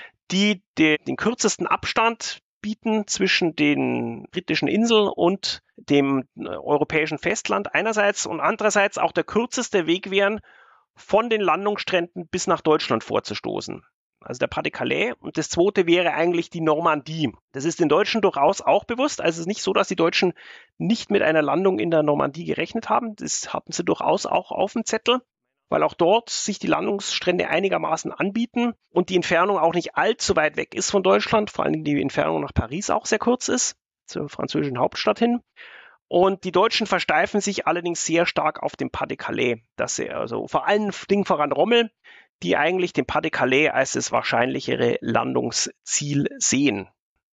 die de- den kürzesten Abstand bieten zwischen den britischen Inseln und dem äh, europäischen Festland einerseits und andererseits auch der kürzeste Weg wären, von den Landungsstränden bis nach Deutschland vorzustoßen. Also der Pas-de-Calais. Und das zweite wäre eigentlich die Normandie. Das ist den Deutschen durchaus auch bewusst. Also es ist nicht so, dass die Deutschen nicht mit einer Landung in der Normandie gerechnet haben. Das hatten sie durchaus auch auf dem Zettel, weil auch dort sich die Landungsstrände einigermaßen anbieten und die Entfernung auch nicht allzu weit weg ist von Deutschland, vor allem die Entfernung nach Paris auch sehr kurz ist, zur französischen Hauptstadt hin. Und die Deutschen versteifen sich allerdings sehr stark auf dem Pas-de-Calais, dass sie also vor allen Dingen voran Rommel, die eigentlich den Pas-de-Calais als das wahrscheinlichere Landungsziel sehen.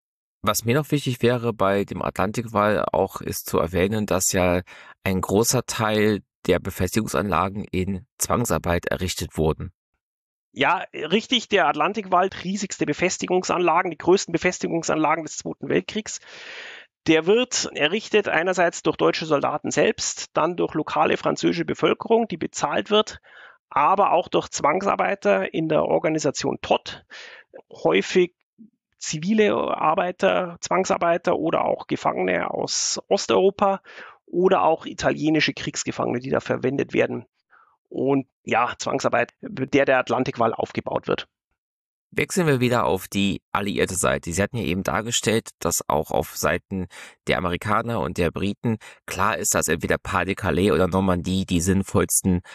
Was mir noch wichtig wäre bei dem Atlantikwall auch ist zu erwähnen, dass ja ein großer Teil der Befestigungsanlagen in Zwangsarbeit errichtet wurden. Ja, richtig, der Atlantikwall, riesigste Befestigungsanlagen, die größten Befestigungsanlagen des Zweiten Weltkriegs. Der wird errichtet einerseits durch deutsche Soldaten selbst, dann durch lokale französische Bevölkerung, die bezahlt wird, aber auch durch Zwangsarbeiter in der Organisation T O T, häufig zivile Arbeiter, Zwangsarbeiter oder auch Gefangene aus Osteuropa oder auch italienische Kriegsgefangene, die da verwendet werden. Und ja, Zwangsarbeit, mit der der Atlantikwall aufgebaut wird. Wechseln wir wieder auf die alliierte Seite. Sie hatten ja eben dargestellt, dass auch auf Seiten der Amerikaner und der Briten klar ist, dass entweder Pas-de-Calais oder Normandie die sinnvollsten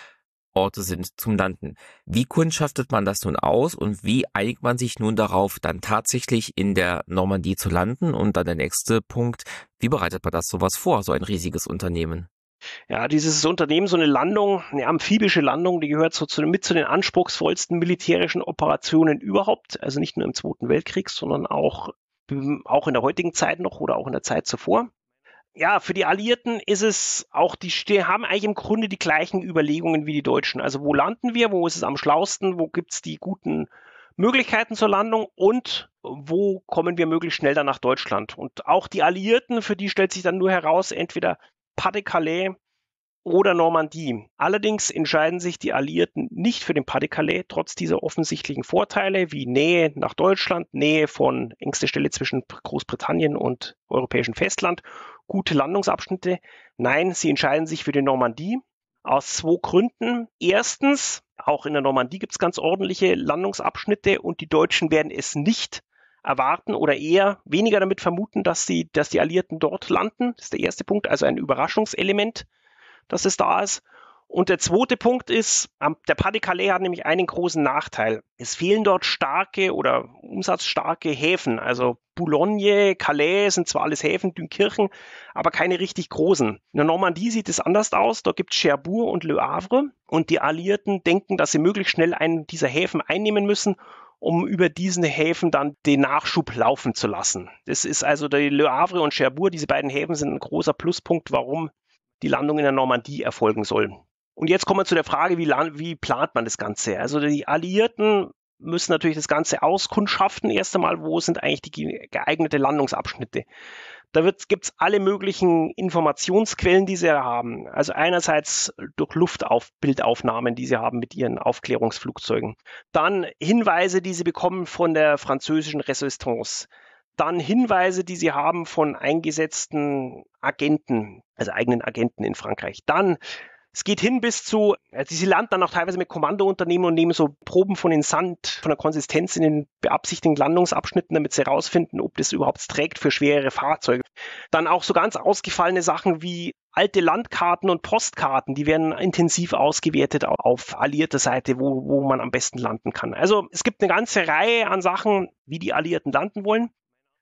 Orte sind zum Landen. Wie kundschaftet man das nun aus und wie einigt man sich nun darauf, dann tatsächlich in der Normandie zu landen? Und dann der nächste Punkt, wie bereitet man das sowas vor, so ein riesiges Unternehmen? Ja, dieses Unternehmen, so eine Landung, eine amphibische Landung, die gehört so zu, mit zu den anspruchsvollsten militärischen Operationen überhaupt. Also nicht nur im Zweiten Weltkrieg, sondern auch, auch in der heutigen Zeit noch oder auch in der Zeit zuvor. Ja, für die Alliierten ist es auch, die, die haben eigentlich im Grunde die gleichen Überlegungen wie die Deutschen. Also wo landen wir, wo ist es am schlausten, wo gibt es die guten Möglichkeiten zur Landung und wo kommen wir möglichst schnell dann nach Deutschland. Und auch die Alliierten, für die stellt sich dann nur heraus, entweder Pas-de-Calais oder Normandie. Allerdings entscheiden sich die Alliierten nicht für den Pas-de-Calais, trotz dieser offensichtlichen Vorteile wie Nähe nach Deutschland, Nähe von engster Stelle zwischen Großbritannien und europäischem Festland, gute Landungsabschnitte. Nein, sie entscheiden sich für die Normandie aus zwei Gründen. Erstens, auch in der Normandie gibt es ganz ordentliche Landungsabschnitte und die Deutschen werden es nicht erwarten oder eher weniger damit vermuten, dass, sie, dass die Alliierten dort landen. Das ist der erste Punkt, also ein Überraschungselement, dass es da ist. Und der zweite Punkt ist, der Pas-de-Calais hat nämlich einen großen Nachteil. Es fehlen dort starke oder umsatzstarke Häfen. Also Boulogne, Calais sind zwar alles Häfen, Dünkirchen, aber keine richtig großen. In der Normandie sieht es anders aus. Da gibt es Cherbourg und Le Havre. Und die Alliierten denken, dass sie möglichst schnell einen dieser Häfen einnehmen müssen, um über diesen Häfen dann den Nachschub laufen zu lassen. Das ist also die Le Havre und Cherbourg. Diese beiden Häfen sind ein großer Pluspunkt, warum die Landung in der Normandie erfolgen soll. Und jetzt kommen wir zu der Frage, wie, wie plant man das Ganze? Also die Alliierten müssen natürlich das Ganze auskundschaften. Erst einmal, wo sind eigentlich die geeignete Landungsabschnitte? Da gibt es alle möglichen Informationsquellen, die sie haben. Also einerseits durch Luftbildaufnahmen, die sie haben mit ihren Aufklärungsflugzeugen. Dann Hinweise, die sie bekommen von der französischen Resistance. Dann Hinweise, die sie haben von eingesetzten Agenten, also eigenen Agenten in Frankreich. Dann, es geht hin bis zu, also sie landen dann auch teilweise mit Kommandounternehmen und nehmen so Proben von den Sand, von der Konsistenz in den beabsichtigten Landungsabschnitten, damit sie herausfinden, ob das überhaupt trägt für schwerere Fahrzeuge. Dann auch so ganz ausgefallene Sachen wie alte Landkarten und Postkarten, die werden intensiv ausgewertet auf alliierter Seite, wo, wo man am besten landen kann. Also es gibt eine ganze Reihe an Sachen, wie die Alliierten landen wollen,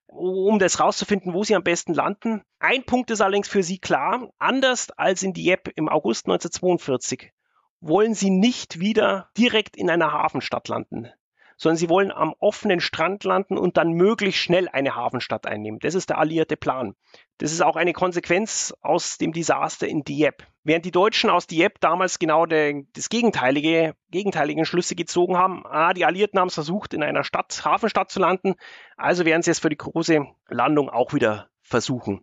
um das rauszufinden, wo sie am besten landen. Ein Punkt ist allerdings für sie klar, anders als in Dieppe im August neunzehnhundertzweiundvierzig wollen sie nicht wieder direkt in einer Hafenstadt landen, sondern sie wollen am offenen Strand landen und dann möglichst schnell eine Hafenstadt einnehmen. Das ist der alliierte Plan. Das ist auch eine Konsequenz aus dem Desaster in Dieppe. Während die Deutschen aus Dieppe damals genau der, das gegenteilige, gegenteiligen Schlüsse gezogen haben, ah, die Alliierten haben es versucht, in einer Stadt, Hafenstadt zu landen, also werden sie es für die große Landung auch wieder versuchen.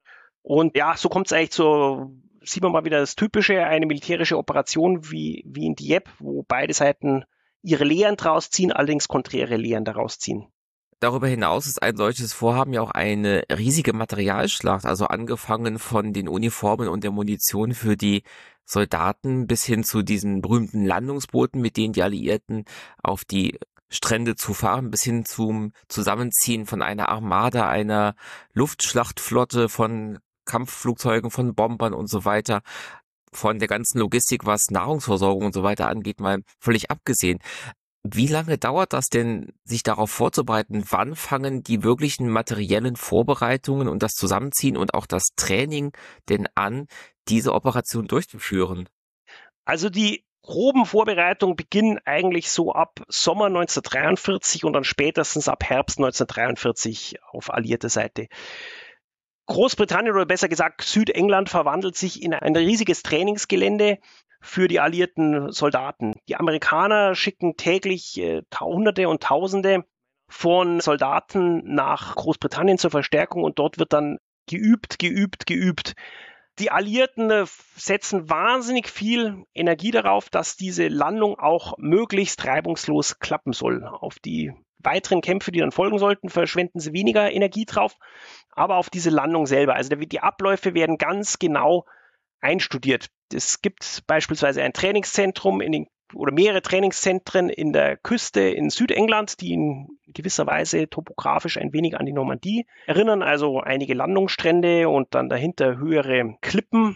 Und ja, so kommt es eigentlich zur, sieht man mal wieder das Typische, eine militärische Operation wie, wie in Dieppe, wo beide Seiten ihre Lehren daraus ziehen, allerdings konträre Lehren daraus ziehen. Darüber hinaus ist ein solches Vorhaben ja auch eine riesige Materialschlacht, also angefangen von den Uniformen und der Munition für die Soldaten bis hin zu diesen berühmten Landungsbooten, mit denen die Alliierten auf die Strände zu fahren, bis hin zum Zusammenziehen von einer Armada, einer Luftschlachtflotte, von Kampfflugzeugen, von Bombern und so weiter. Von der ganzen Logistik, was Nahrungsversorgung und so weiter angeht, mal völlig abgesehen. Wie lange dauert das denn, sich darauf vorzubereiten? Wann fangen die wirklichen materiellen Vorbereitungen und das Zusammenziehen und auch das Training denn an, diese Operation durchzuführen? Also die groben Vorbereitungen beginnen eigentlich so ab Sommer neunzehnhundertdreiundvierzig und dann spätestens ab Herbst neunzehnhundertdreiundvierzig auf alliierter Seite. Großbritannien oder besser gesagt Südengland verwandelt sich in ein riesiges Trainingsgelände für die alliierten Soldaten. Die Amerikaner schicken täglich äh, Hunderte und Tausende von Soldaten nach Großbritannien zur Verstärkung und dort wird dann geübt, geübt, geübt. Die Alliierten äh, setzen wahnsinnig viel Energie darauf, dass diese Landung auch möglichst reibungslos klappen soll. Auf die weiteren Kämpfe, die dann folgen sollten, verschwenden sie weniger Energie drauf, aber auf diese Landung selber. Also die Abläufe werden ganz genau einstudiert. Es gibt beispielsweise ein Trainingszentrum in den, oder mehrere Trainingszentren in der Küste in Südengland, die in gewisser Weise topografisch ein wenig an die Normandie erinnern, also einige Landungsstrände und dann dahinter höhere Klippen.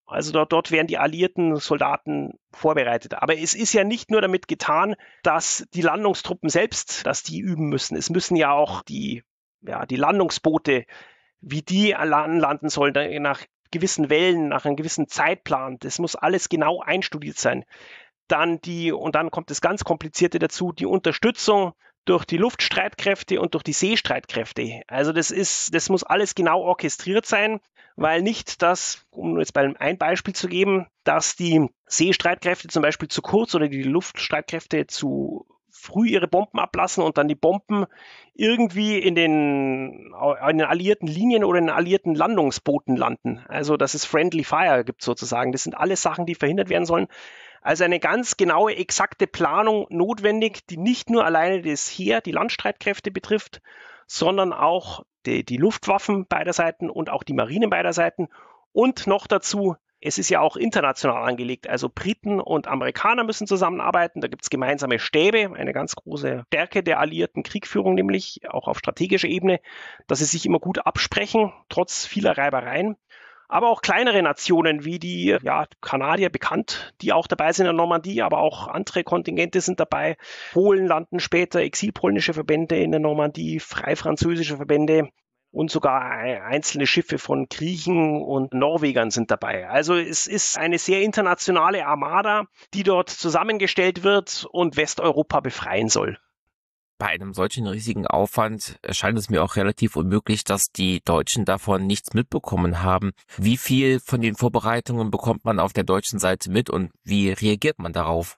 Also dort, dort werden die alliierten Soldaten vorbereitet. Aber es ist ja nicht nur damit getan, dass die Landungstruppen selbst, dass die üben müssen. Es müssen ja auch die, ja, die Landungsboote, wie die anlanden sollen, nach gewissen Wellen, nach einem gewissen Zeitplan. Das muss alles genau einstudiert sein. Dann die, und dann kommt das ganz Komplizierte dazu, die Unterstützung durch die Luftstreitkräfte und durch die Seestreitkräfte. Also das ist, das muss alles genau orchestriert sein, weil nicht das, um jetzt bei ein Beispiel zu geben, dass die Seestreitkräfte zum Beispiel zu kurz oder die Luftstreitkräfte zu früh ihre Bomben ablassen und dann die Bomben irgendwie in den, in den alliierten Linien oder in den alliierten Landungsbooten landen. Also dass es Friendly Fire gibt sozusagen. Das sind alles Sachen, die verhindert werden sollen. Also eine ganz genaue, exakte Planung notwendig, die nicht nur alleine das Heer, die Landstreitkräfte betrifft, sondern auch die, die Luftwaffen beider Seiten und auch die Marine beider Seiten. Und noch dazu, es ist ja auch international angelegt. Also Briten und Amerikaner müssen zusammenarbeiten. Da gibt es gemeinsame Stäbe, eine ganz große Stärke der alliierten Kriegführung, nämlich auch auf strategischer Ebene, dass sie sich immer gut absprechen, trotz vieler Reibereien. Aber auch kleinere Nationen wie die ja, Kanadier bekannt, die auch dabei sind in der Normandie, aber auch andere Kontingente sind dabei. Polen landen später, exilpolnische Verbände in der Normandie, freifranzösische Verbände und sogar einzelne Schiffe von Griechen und Norwegern sind dabei. Also es ist eine sehr internationale Armada, die dort zusammengestellt wird und Westeuropa befreien soll. Bei einem solchen riesigen Aufwand erscheint es mir auch relativ unmöglich, dass die Deutschen davon nichts mitbekommen haben. Wie viel von den Vorbereitungen bekommt man auf der deutschen Seite mit und wie reagiert man darauf?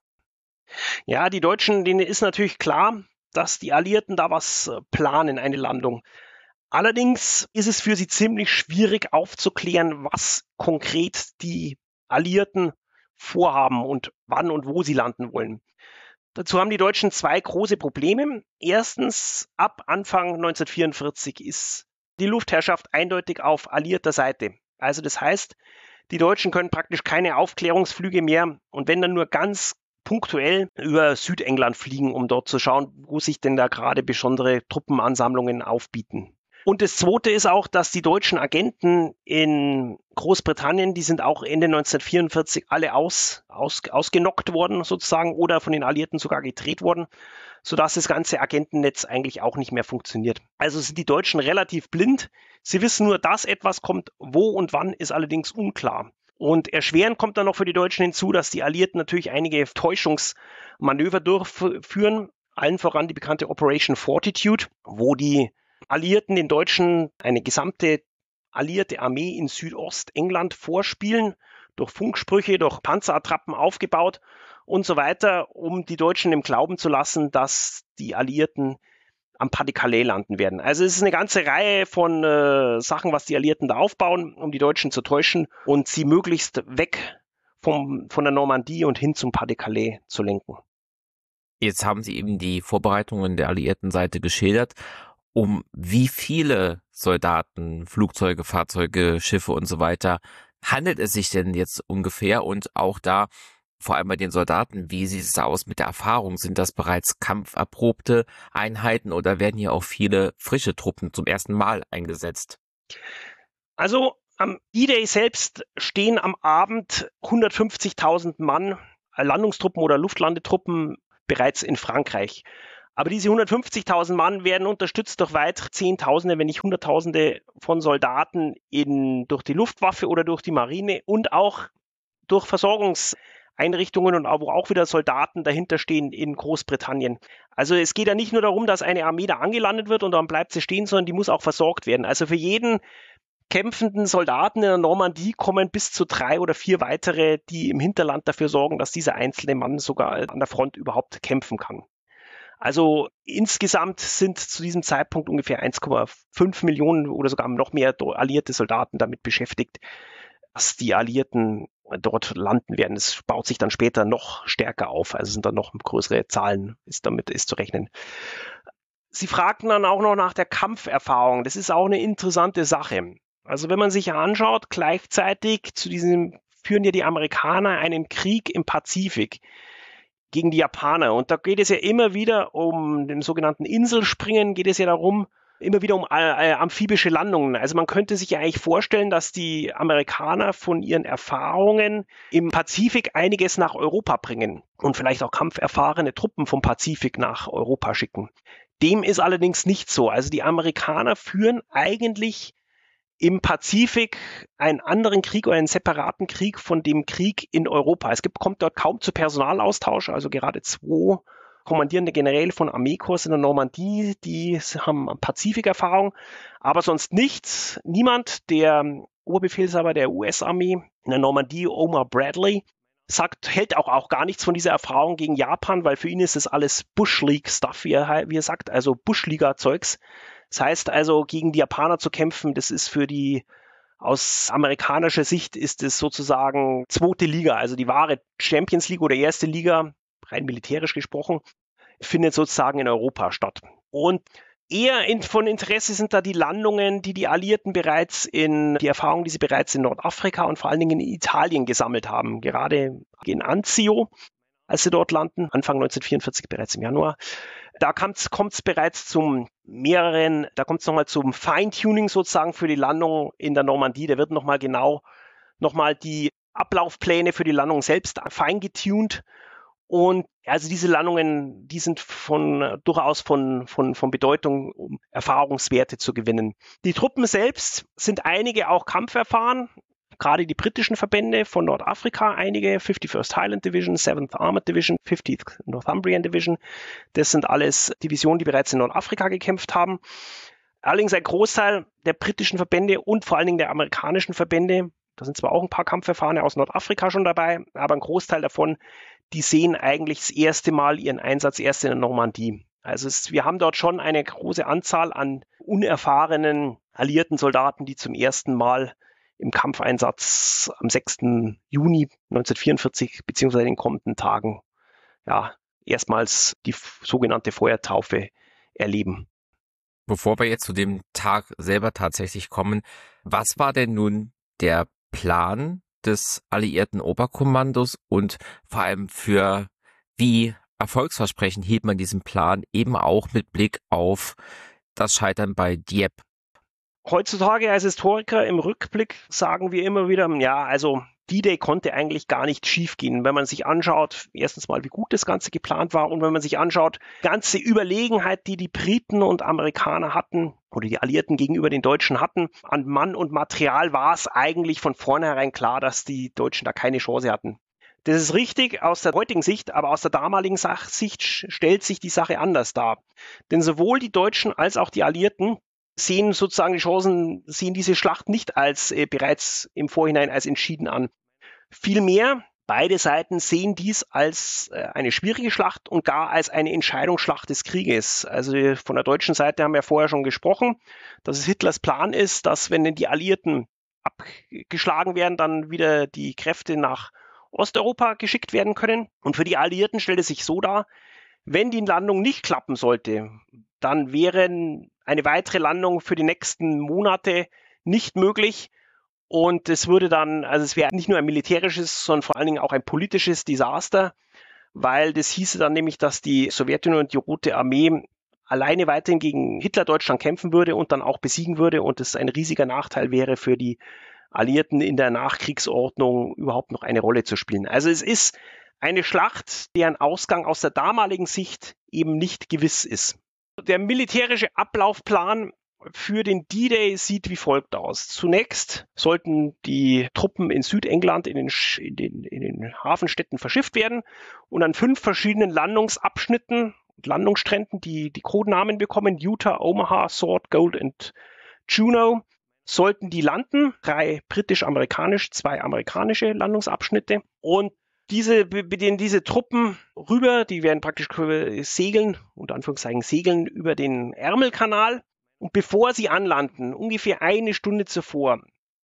Ja, die Deutschen, denen ist natürlich klar, dass die Alliierten da was planen, eine Landung. Allerdings ist es für sie ziemlich schwierig aufzuklären, was konkret die Alliierten vorhaben und wann und wo sie landen wollen. Dazu haben die Deutschen zwei große Probleme. Erstens, ab Anfang neunzehnhundertvierundvierzig ist die Luftherrschaft eindeutig auf alliierter Seite. Also das heißt, die Deutschen können praktisch keine Aufklärungsflüge mehr und wenn dann nur ganz punktuell über Südengland fliegen, um dort zu schauen, wo sich denn da gerade besondere Truppenansammlungen aufbieten. Und das Zweite ist auch, dass die deutschen Agenten in Großbritannien, die sind auch Ende neunzehnhundertvierundvierzig alle aus, aus, ausgenockt worden sozusagen oder von den Alliierten sogar gedreht worden, sodass das ganze Agentennetz eigentlich auch nicht mehr funktioniert. Also sind die Deutschen relativ blind. Sie wissen nur, dass etwas kommt, wo und wann ist allerdings unklar. Und erschwerend kommt dann noch für die Deutschen hinzu, dass die Alliierten natürlich einige Täuschungsmanöver durchführen, allen voran die bekannte Operation Fortitude, wo die Alliierten den Deutschen eine gesamte alliierte Armee in Südostengland vorspielen, durch Funksprüche, durch Panzerattrappen aufgebaut und so weiter, um die Deutschen im Glauben zu lassen, dass die Alliierten am Pas-de-Calais landen werden. Also es ist eine ganze Reihe von äh, Sachen, was die Alliierten da aufbauen, um die Deutschen zu täuschen und sie möglichst weg vom, von der Normandie und hin zum Pas-de-Calais zu lenken. Jetzt haben Sie eben die Vorbereitungen der alliierten Seite geschildert. Um wie viele Soldaten, Flugzeuge, Fahrzeuge, Schiffe und so weiter handelt es sich denn jetzt ungefähr? Und auch da, vor allem bei den Soldaten, wie sieht es da aus mit der Erfahrung? Sind das bereits kampferprobte Einheiten oder werden hier auch viele frische Truppen zum ersten Mal eingesetzt? Also am D-Day selbst stehen am Abend hundertfünfzigtausend Mann, Landungstruppen oder Luftlandetruppen bereits in Frankreich. Aber diese hundertfünfzigtausend Mann werden unterstützt durch weitere Zehntausende, wenn nicht Hunderttausende von Soldaten in, durch die Luftwaffe oder durch die Marine und auch durch Versorgungseinrichtungen und wo auch wieder Soldaten dahinter stehen in Großbritannien. Also es geht ja nicht nur darum, dass eine Armee da angelandet wird und dann bleibt sie stehen, sondern die muss auch versorgt werden. Also für jeden kämpfenden Soldaten in der Normandie kommen bis zu drei oder vier weitere, die im Hinterland dafür sorgen, dass dieser einzelne Mann sogar an der Front überhaupt kämpfen kann. Also insgesamt sind zu diesem Zeitpunkt ungefähr eins Komma fünf Millionen oder sogar noch mehr alliierte Soldaten damit beschäftigt, dass die Alliierten dort landen werden. Es baut sich dann später noch stärker auf, also sind dann noch größere Zahlen, ist damit ist zu rechnen. Sie fragten dann auch noch nach der Kampferfahrung. Das ist auch eine interessante Sache. Also wenn man sich anschaut, gleichzeitig zu diesem führen ja die Amerikaner einen Krieg im Pazifik gegen die Japaner. Und da geht es ja immer wieder um den sogenannten Inselspringen, geht es ja darum, immer wieder um äh, amphibische Landungen. Also man könnte sich ja eigentlich vorstellen, dass die Amerikaner von ihren Erfahrungen im Pazifik einiges nach Europa bringen und vielleicht auch kampferfahrene Truppen vom Pazifik nach Europa schicken. Dem ist allerdings nicht so. Also die Amerikaner führen eigentlich im Pazifik einen anderen Krieg oder einen separaten Krieg von dem Krieg in Europa. Es gibt, kommt dort kaum zu Personalaustausch, also gerade zwei kommandierende Generäle von Armeekorps in der Normandie, die haben Pazifikerfahrung, aber sonst nichts. Niemand, der Oberbefehlshaber der U S-Armee in der Normandie, Omar Bradley, sagt, hält auch, auch gar nichts von dieser Erfahrung gegen Japan, weil für ihn ist das alles Bush League Stuff, wie er, wie er sagt, also Bush-Liga-Zeugs. Das heißt also, gegen die Japaner zu kämpfen, das ist für die, aus amerikanischer Sicht ist es sozusagen zweite Liga, also die wahre Champions League oder erste Liga, rein militärisch gesprochen, findet sozusagen in Europa statt. Und eher in, von Interesse sind da die Landungen, die die Alliierten bereits in, die Erfahrungen, die sie bereits in Nordafrika und vor allen Dingen in Italien gesammelt haben, gerade in Anzio, als sie dort landen, Anfang neunzehnhundertvierundvierzig, bereits im Januar. Da kommt es bereits zum mehreren, da kommt es nochmal zum Feintuning sozusagen für die Landung in der Normandie. Da wird nochmal genau, nochmal die Ablaufpläne für die Landung selbst feingetuned. Und also diese Landungen, die sind von, durchaus von, von, von Bedeutung, um Erfahrungswerte zu gewinnen. Die Truppen selbst sind einige auch kampferfahren, gerade die britischen Verbände von Nordafrika, einige, fifty-first Highland Division, seventh Armored Division, fiftieth Northumbrian Division. Das sind alles Divisionen, die bereits in Nordafrika gekämpft haben. Allerdings ein Großteil der britischen Verbände und vor allen Dingen der amerikanischen Verbände, da sind zwar auch ein paar Kampferfahrene aus Nordafrika schon dabei, aber ein Großteil davon, die sehen eigentlich das erste Mal ihren Einsatz erst in der Normandie. Also es, wir haben dort schon eine große Anzahl an unerfahrenen alliierten Soldaten, die zum ersten Mal im Kampfeinsatz am sechsten Juni neunzehnhundertvierundvierzig beziehungsweise in den kommenden Tagen ja erstmals die sogenannte Feuertaufe erleben. Bevor wir jetzt zu dem Tag selber tatsächlich kommen, was war denn nun der Plan des alliierten Oberkommandos und vor allem für wie erfolgsversprechend hielt man diesen Plan eben auch mit Blick auf das Scheitern bei Dieppe? Heutzutage als Historiker im Rückblick sagen wir immer wieder, ja, also D-Day konnte eigentlich gar nicht schiefgehen, wenn man sich anschaut, erstens mal, wie gut das Ganze geplant war und wenn man sich anschaut, ganze Überlegenheit, die die Briten und Amerikaner hatten oder die Alliierten gegenüber den Deutschen hatten, an Mann und Material war es eigentlich von vornherein klar, dass die Deutschen da keine Chance hatten. Das ist richtig aus der heutigen Sicht, aber aus der damaligen Sicht stellt sich die Sache anders dar. Denn sowohl die Deutschen als auch die Alliierten sehen sozusagen die Chancen, sehen diese Schlacht nicht als äh, bereits im Vorhinein als entschieden an. Vielmehr, beide Seiten sehen dies als äh, eine schwierige Schlacht und gar als eine Entscheidungsschlacht des Krieges. Also von der deutschen Seite haben wir vorher schon gesprochen, dass es Hitlers Plan ist, dass wenn die Alliierten abgeschlagen werden, dann wieder die Kräfte nach Osteuropa geschickt werden können. Und für die Alliierten stellt es sich so dar, wenn die Landung nicht klappen sollte, dann wären eine weitere Landung für die nächsten Monate nicht möglich. Und es würde dann, also es wäre nicht nur ein militärisches, sondern vor allen Dingen auch ein politisches Desaster, weil das hieße dann nämlich, dass die Sowjetunion und die Rote Armee alleine weiterhin gegen Hitler-Deutschland kämpfen würde und dann auch besiegen würde und es ein riesiger Nachteil wäre für die Alliierten in der Nachkriegsordnung überhaupt noch eine Rolle zu spielen. Also es ist eine Schlacht, deren Ausgang aus der damaligen Sicht eben nicht gewiss ist. Der militärische Ablaufplan für den D-Day sieht wie folgt aus. Zunächst sollten die Truppen in Südengland in den, in den, in den Hafenstädten verschifft werden und an fünf verschiedenen Landungsabschnitten, Landungsstränden, die die Codenamen bekommen, Utah, Omaha, Sword, Gold und Juneau, sollten die landen. Drei britisch-amerikanisch, zwei amerikanische Landungsabschnitte. Und Diese, den diese Truppen rüber, die werden praktisch segeln, unter Anführungszeichen segeln, über den Ärmelkanal. Und bevor sie anlanden, ungefähr eine Stunde zuvor,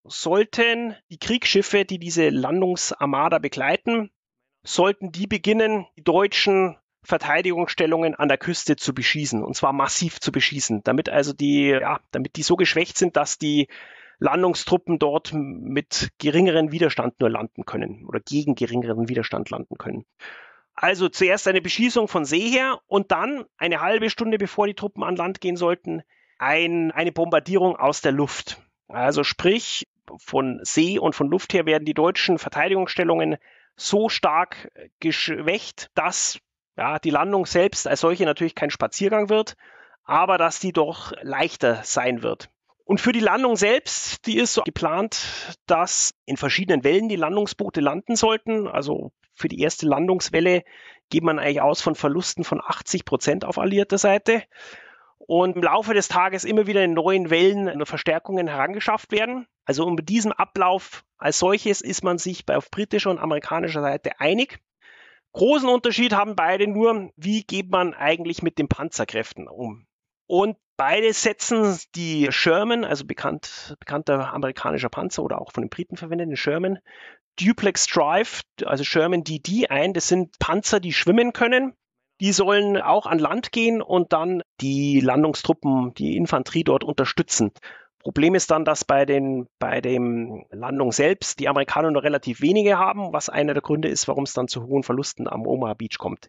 sollten die Kriegsschiffe, die diese Landungsarmada begleiten, sollten die beginnen, die deutschen Verteidigungsstellungen an der Küste zu beschießen. Und zwar massiv zu beschießen, damit also die, ja, damit die so geschwächt sind, dass die Landungstruppen dort mit geringeren Widerstand nur landen können oder gegen geringeren Widerstand landen können. Also zuerst eine Beschießung von See her und dann eine halbe Stunde bevor die Truppen an Land gehen sollten, ein, eine Bombardierung aus der Luft. Also sprich, von See und von Luft her werden die deutschen Verteidigungsstellungen so stark geschwächt, dass ja, die Landung selbst als solche natürlich kein Spaziergang wird, aber dass die doch leichter sein wird. Und für die Landung selbst, die ist so geplant, dass in verschiedenen Wellen die Landungsboote landen sollten. Also für die erste Landungswelle geht man eigentlich aus von Verlusten von achtzig Prozent auf alliierter Seite. Und im Laufe des Tages immer wieder in neuen Wellen Verstärkungen herangeschafft werden. Also um diesen Ablauf als solches ist man sich auf britischer und amerikanischer Seite einig. Großen Unterschied haben beide nur, wie geht man eigentlich mit den Panzerkräften um. Und beide setzen die Sherman, also bekannt, bekannter amerikanischer Panzer oder auch von den Briten verwendeten Sherman, Duplex Drive, also Sherman D D ein. Das sind Panzer, die schwimmen können. Die sollen auch an Land gehen und dann die Landungstruppen, die Infanterie dort unterstützen. Problem ist dann, dass bei den bei dem Landung selbst die Amerikaner nur relativ wenige haben, was einer der Gründe ist, warum es dann zu hohen Verlusten am Omaha Beach kommt.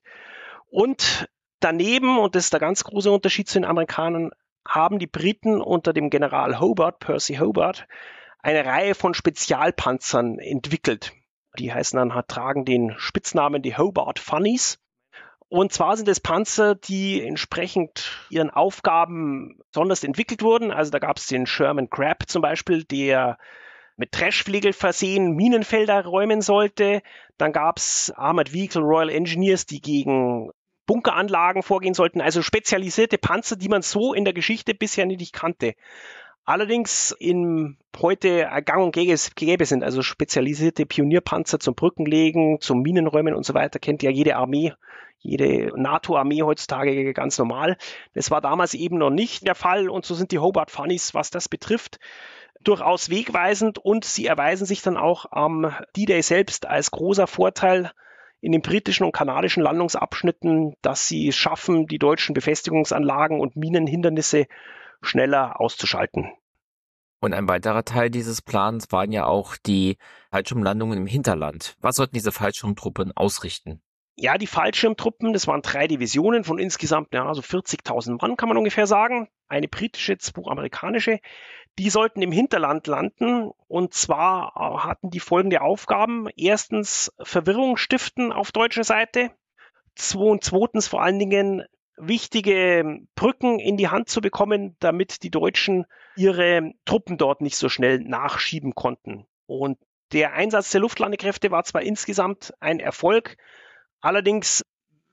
Und daneben, und das ist der ganz große Unterschied zu den Amerikanern, haben die Briten unter dem General Hobart, Percy Hobart, eine Reihe von Spezialpanzern entwickelt. Die heißen dann, tragen den Spitznamen die Hobart Funnies. Und zwar sind es Panzer, die entsprechend ihren Aufgaben besonders entwickelt wurden. Also da gab es den Sherman Crab zum Beispiel, der mit Trashflegel versehen Minenfelder räumen sollte. Dann gab es Armored Vehicle Royal Engineers, die gegen Bunkeranlagen vorgehen sollten. Also spezialisierte Panzer, die man so in der Geschichte bisher nicht kannte. Allerdings in heute gang und gäbe sind, also spezialisierte Pionierpanzer zum Brückenlegen, zum Minenräumen und so weiter, kennt ja jede Armee, jede NATO-Armee heutzutage ganz normal. Das war damals eben noch nicht der Fall und so sind die Hobart Funnies, was das betrifft, durchaus wegweisend und sie erweisen sich dann auch am D-Day selbst als großer Vorteil in den britischen und kanadischen Landungsabschnitten, dass sie es schaffen, die deutschen Befestigungsanlagen und Minenhindernisse schneller auszuschalten. Und ein weiterer Teil dieses Plans waren ja auch die Fallschirmlandungen im Hinterland. Was sollten diese Fallschirmtruppen ausrichten? Ja, die Fallschirmtruppen, das waren drei Divisionen von insgesamt ja, so vierzigtausend Mann, kann man ungefähr sagen. Eine britische, zwei amerikanische. Die sollten im Hinterland landen und zwar hatten die folgende Aufgaben. Erstens Verwirrung stiften auf deutscher Seite. Zweitens vor allen Dingen wichtige Brücken in die Hand zu bekommen, damit die Deutschen ihre Truppen dort nicht so schnell nachschieben konnten. Und der Einsatz der Luftlandekräfte war zwar insgesamt ein Erfolg, allerdings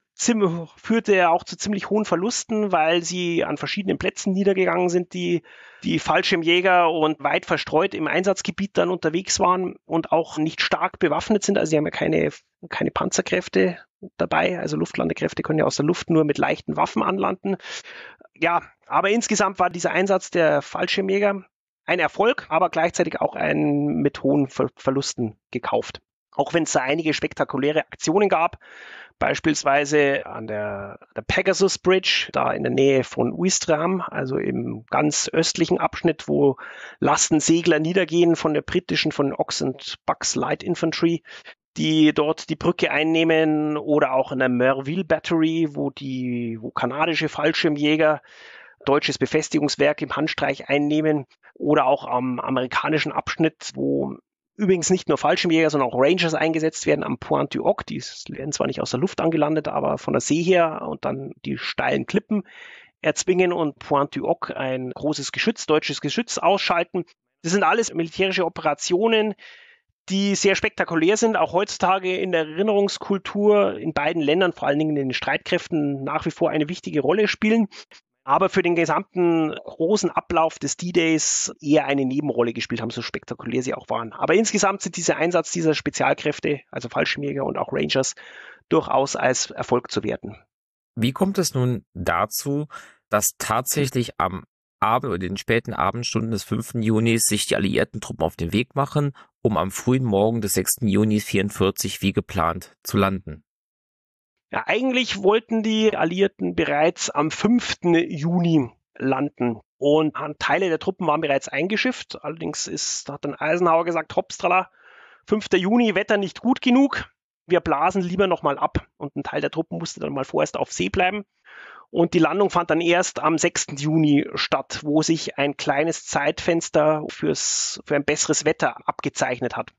führte er auch zu ziemlich hohen Verlusten, weil sie an verschiedenen Plätzen niedergegangen sind, die, die Fallschirmjäger und weit verstreut im Einsatzgebiet dann unterwegs waren und auch nicht stark bewaffnet sind. Also sie haben ja keine, keine Panzerkräfte dabei. Also Luftlandekräfte können ja aus der Luft nur mit leichten Waffen anlanden. Ja, aber insgesamt war dieser Einsatz der Fallschirmjäger ein Erfolg, aber gleichzeitig auch ein mit hohen Ver- Verlusten gekauft. Auch wenn es da einige spektakuläre Aktionen gab, beispielsweise an der, der Pegasus Bridge, da in der Nähe von Ouistreham, also im ganz östlichen Abschnitt, wo Lastensegler niedergehen von der britischen, von Ox and Bucks Light Infantry, die dort die Brücke einnehmen, oder auch in der Merville Battery, wo die, wo kanadische Fallschirmjäger deutsches Befestigungswerk im Handstreich einnehmen, oder auch am amerikanischen Abschnitt, wo übrigens nicht nur Fallschirmjäger, sondern auch Rangers eingesetzt werden am Pointe du Hoc. Die werden zwar nicht aus der Luft angelandet, aber von der See her und dann die steilen Klippen erzwingen und Pointe du Hoc ein großes Geschütz, deutsches Geschütz ausschalten. Das sind alles militärische Operationen, die sehr spektakulär sind, auch heutzutage in der Erinnerungskultur in beiden Ländern, vor allen Dingen in den Streitkräften, nach wie vor eine wichtige Rolle spielen. Aber für den gesamten großen Ablauf des D-Days eher eine Nebenrolle gespielt haben, so spektakulär sie auch waren. Aber insgesamt sind diese Einsatz dieser Spezialkräfte, also Fallschirmjäger und auch Rangers, durchaus als Erfolg zu werten. Wie kommt es nun dazu, dass tatsächlich am Abend oder den späten Abendstunden des fünften Juni sich die alliierten Truppen auf den Weg machen, um am frühen Morgen des sechsten Juni vierundvierzig wie geplant zu landen? Ja, eigentlich wollten die Alliierten bereits am fünften Juni landen und Teile der Truppen waren bereits eingeschifft. Allerdings ist, hat dann Eisenhower gesagt, Hopstrala, fünften Juni, Wetter nicht gut genug, wir blasen lieber nochmal ab. Und ein Teil der Truppen musste dann mal vorerst auf See bleiben. Und die Landung fand dann erst am sechsten Juni statt, wo sich ein kleines Zeitfenster fürs, für ein besseres Wetter abgezeichnet hat.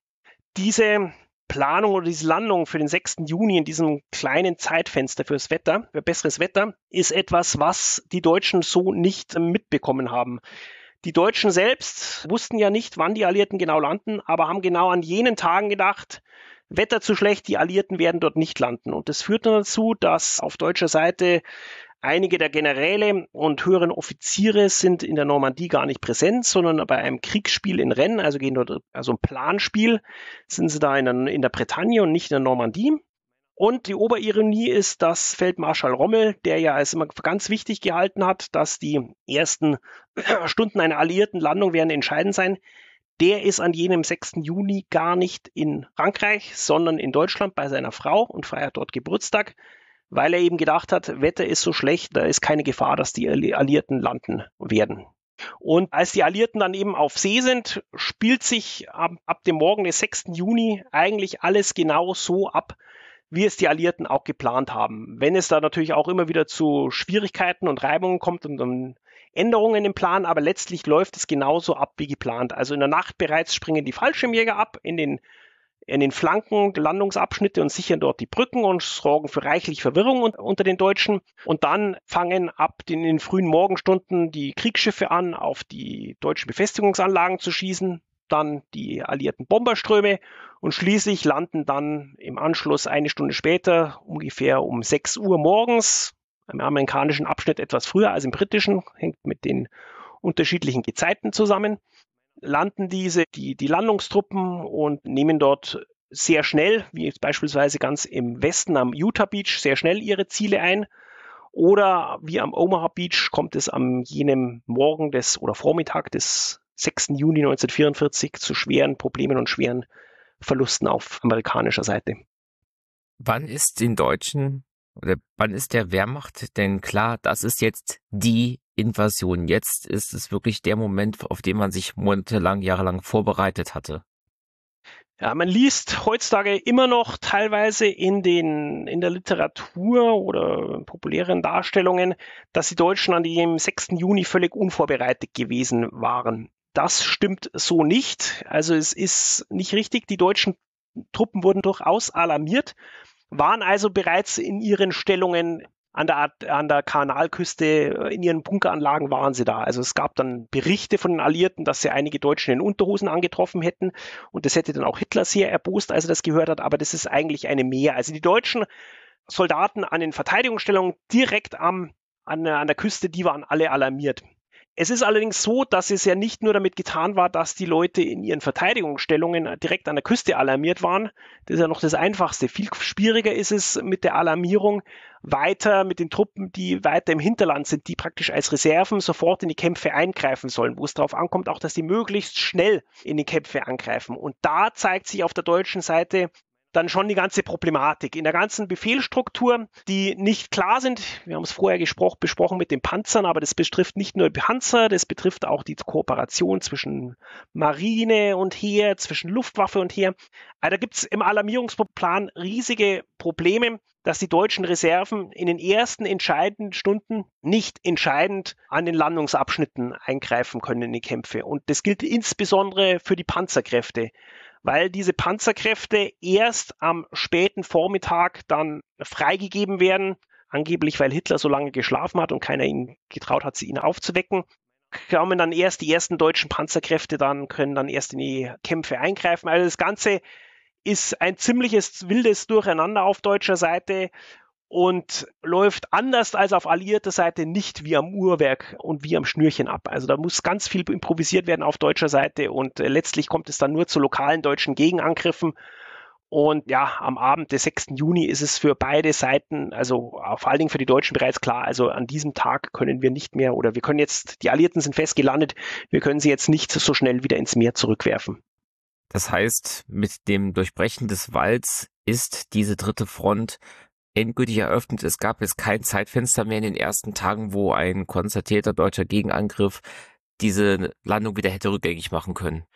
Diese Planung oder diese Landung für den sechsten Juni in diesem kleinen Zeitfenster fürs Wetter, für besseres Wetter, ist etwas, was die Deutschen so nicht mitbekommen haben. Die Deutschen selbst wussten ja nicht, wann die Alliierten genau landen, aber haben genau an jenen Tagen gedacht, Wetter zu schlecht, die Alliierten werden dort nicht landen. Und das führte dazu, dass auf deutscher Seite einige der Generäle und höheren Offiziere sind in der Normandie gar nicht präsent, sondern bei einem Kriegsspiel in Rennes, also gehen dort, also ein Planspiel, sind sie da in der, in der Bretagne und nicht in der Normandie. Und die Oberironie ist, dass Feldmarschall Rommel, der ja als immer ganz wichtig gehalten hat, dass die ersten Stunden einer alliierten Landung werden entscheidend sein, der ist an jenem sechsten Juni gar nicht in Frankreich, sondern in Deutschland bei seiner Frau und feiert dort Geburtstag, weil er eben gedacht hat, Wetter ist so schlecht, da ist keine Gefahr, dass die Alliierten landen werden. Und als die Alliierten dann eben auf See sind, spielt sich ab, ab dem Morgen des sechsten Juni eigentlich alles genau so ab, wie es die Alliierten auch geplant haben. Wenn es da natürlich auch immer wieder zu Schwierigkeiten und Reibungen kommt und um Änderungen im Plan, aber letztlich läuft es genauso ab wie geplant. Also in der Nacht bereits springen die Fallschirmjäger ab in den, in den Flanken der Landungsabschnitte und sichern dort die Brücken und sorgen für reichlich Verwirrung unter den Deutschen. Und dann fangen ab den, in den frühen Morgenstunden die Kriegsschiffe an, auf die deutschen Befestigungsanlagen zu schießen, dann die alliierten Bomberströme und schließlich landen dann im Anschluss eine Stunde später, ungefähr um sechs Uhr morgens, im amerikanischen Abschnitt etwas früher als im britischen, hängt mit den unterschiedlichen Gezeiten zusammen, landen diese, die, die Landungstruppen und nehmen dort sehr schnell, wie jetzt beispielsweise ganz im Westen am Utah Beach, sehr schnell ihre Ziele ein. Oder wie am Omaha Beach kommt es am jenem Morgen des oder Vormittag des sechsten Juni neunzehnhundertvierundvierzig zu schweren Problemen und schweren Verlusten auf amerikanischer Seite. Wann ist den Deutschen oder wann ist der Wehrmacht denn klar, das ist jetzt die Invasion? Jetzt ist es wirklich der Moment, auf den man sich monatelang, jahrelang vorbereitet hatte. Ja, man liest heutzutage immer noch teilweise in den, in der Literatur oder populären Darstellungen, dass die Deutschen an dem sechsten Juni völlig unvorbereitet gewesen waren. Das stimmt so nicht. Also es ist nicht richtig. Die deutschen Truppen wurden durchaus alarmiert, waren also bereits in ihren Stellungen an der, an der Kanalküste, in ihren Bunkeranlagen waren sie da. Also es gab dann Berichte von den Alliierten, dass sie einige Deutschen in Unterhosen angetroffen hätten und das hätte dann auch Hitler sehr erbost, als er das gehört hat, aber das ist eigentlich eine Mehr. Also die deutschen Soldaten an den Verteidigungsstellungen direkt am, an, an der Küste, die waren alle alarmiert. Es ist allerdings so, dass es ja nicht nur damit getan war, dass die Leute in ihren Verteidigungsstellungen direkt an der Küste alarmiert waren. Das ist ja noch das Einfachste. Viel schwieriger ist es mit der Alarmierung weiter mit den Truppen, die weiter im Hinterland sind, die praktisch als Reserven sofort in die Kämpfe eingreifen sollen, wo es darauf ankommt, auch dass die möglichst schnell in die Kämpfe angreifen. Und da zeigt sich auf der deutschen Seite dann schon die ganze Problematik. In der ganzen Befehlsstruktur, die nicht klar sind, wir haben es vorher gesprochen, besprochen mit den Panzern, aber das betrifft nicht nur Panzer, das betrifft auch die Kooperation zwischen Marine und Heer, zwischen Luftwaffe und Heer. Also da gibt es im Alarmierungsplan riesige Probleme, dass die deutschen Reserven in den ersten entscheidenden Stunden nicht entscheidend an den Landungsabschnitten eingreifen können in die Kämpfe. Und das gilt insbesondere für die Panzerkräfte, weil diese Panzerkräfte erst am späten Vormittag dann freigegeben werden, angeblich weil Hitler so lange geschlafen hat und keiner ihn getraut hat, sie ihn aufzuwecken. Kommen dann erst die ersten deutschen Panzerkräfte, dann können dann erst in die Kämpfe eingreifen. Also das Ganze ist ein ziemliches wildes Durcheinander auf deutscher Seite und läuft anders als auf alliierter Seite nicht wie am Uhrwerk und wie am Schnürchen ab. Also da muss ganz viel improvisiert werden auf deutscher Seite und äh, letztlich kommt es dann nur zu lokalen deutschen Gegenangriffen. Und ja, am Abend des sechsten Juni ist es für beide Seiten, also vor allen Dingen für die Deutschen bereits klar, also an diesem Tag können wir nicht mehr oder wir können jetzt, die Alliierten sind fest gelandet, wir können sie jetzt nicht so schnell wieder ins Meer zurückwerfen. Das heißt, mit dem Durchbrechen des Walls ist diese dritte Front endgültig eröffnet. Es gab jetzt kein Zeitfenster mehr in den ersten Tagen, wo ein konzertierter deutscher Gegenangriff diese Landung wieder hätte rückgängig machen können.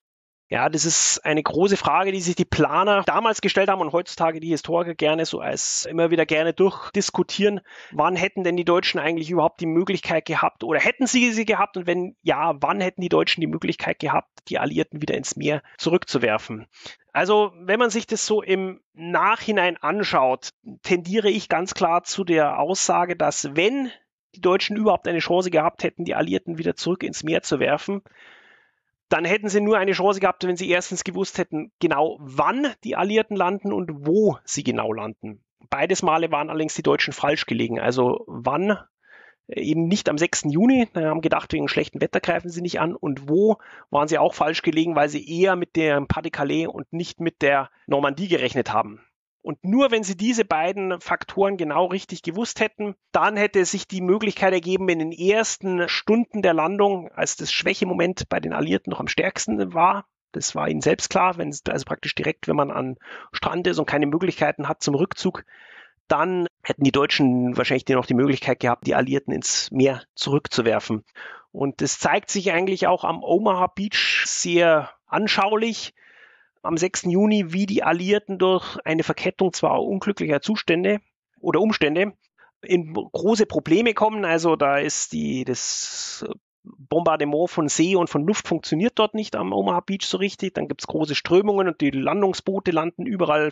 Ja, das ist eine große Frage, die sich die Planer damals gestellt haben und heutzutage die Historiker gerne so als immer wieder gerne durchdiskutieren. Wann hätten denn die Deutschen eigentlich überhaupt die Möglichkeit gehabt oder hätten sie sie gehabt? Und wenn ja, wann hätten die Deutschen die Möglichkeit gehabt, die Alliierten wieder ins Meer zurückzuwerfen? Also, wenn man sich das so im Nachhinein anschaut, tendiere ich ganz klar zu der Aussage, dass wenn die Deutschen überhaupt eine Chance gehabt hätten, die Alliierten wieder zurück ins Meer zu werfen, dann hätten sie nur eine Chance gehabt, wenn sie erstens gewusst hätten, genau wann die Alliierten landen und wo sie genau landen. Beides Male waren allerdings die Deutschen falsch gelegen. Also wann, eben nicht am sechsten Juni, da haben gedacht, wegen schlechtem Wetter greifen sie nicht an. Und wo waren sie auch falsch gelegen, weil sie eher mit dem Pas-de-Calais und nicht mit der Normandie gerechnet haben. Und nur wenn sie diese beiden Faktoren genau richtig gewusst hätten, dann hätte sich die Möglichkeit ergeben, in den ersten Stunden der Landung, als das Schwächemoment bei den Alliierten noch am stärksten war, das war ihnen selbst klar, wenn es also praktisch direkt, wenn man an Strand ist und keine Möglichkeiten hat zum Rückzug, dann hätten die Deutschen wahrscheinlich noch die Möglichkeit gehabt, die Alliierten ins Meer zurückzuwerfen. Und das zeigt sich eigentlich auch am Omaha Beach sehr anschaulich. Am sechsten Juni, wie die Alliierten durch eine Verkettung zwar unglücklicher Zustände oder Umstände in große Probleme kommen. Also da ist die, das Bombardement von See und von Luft funktioniert dort nicht am Omaha Beach so richtig. Dann gibt es große Strömungen und die Landungsboote landen überall,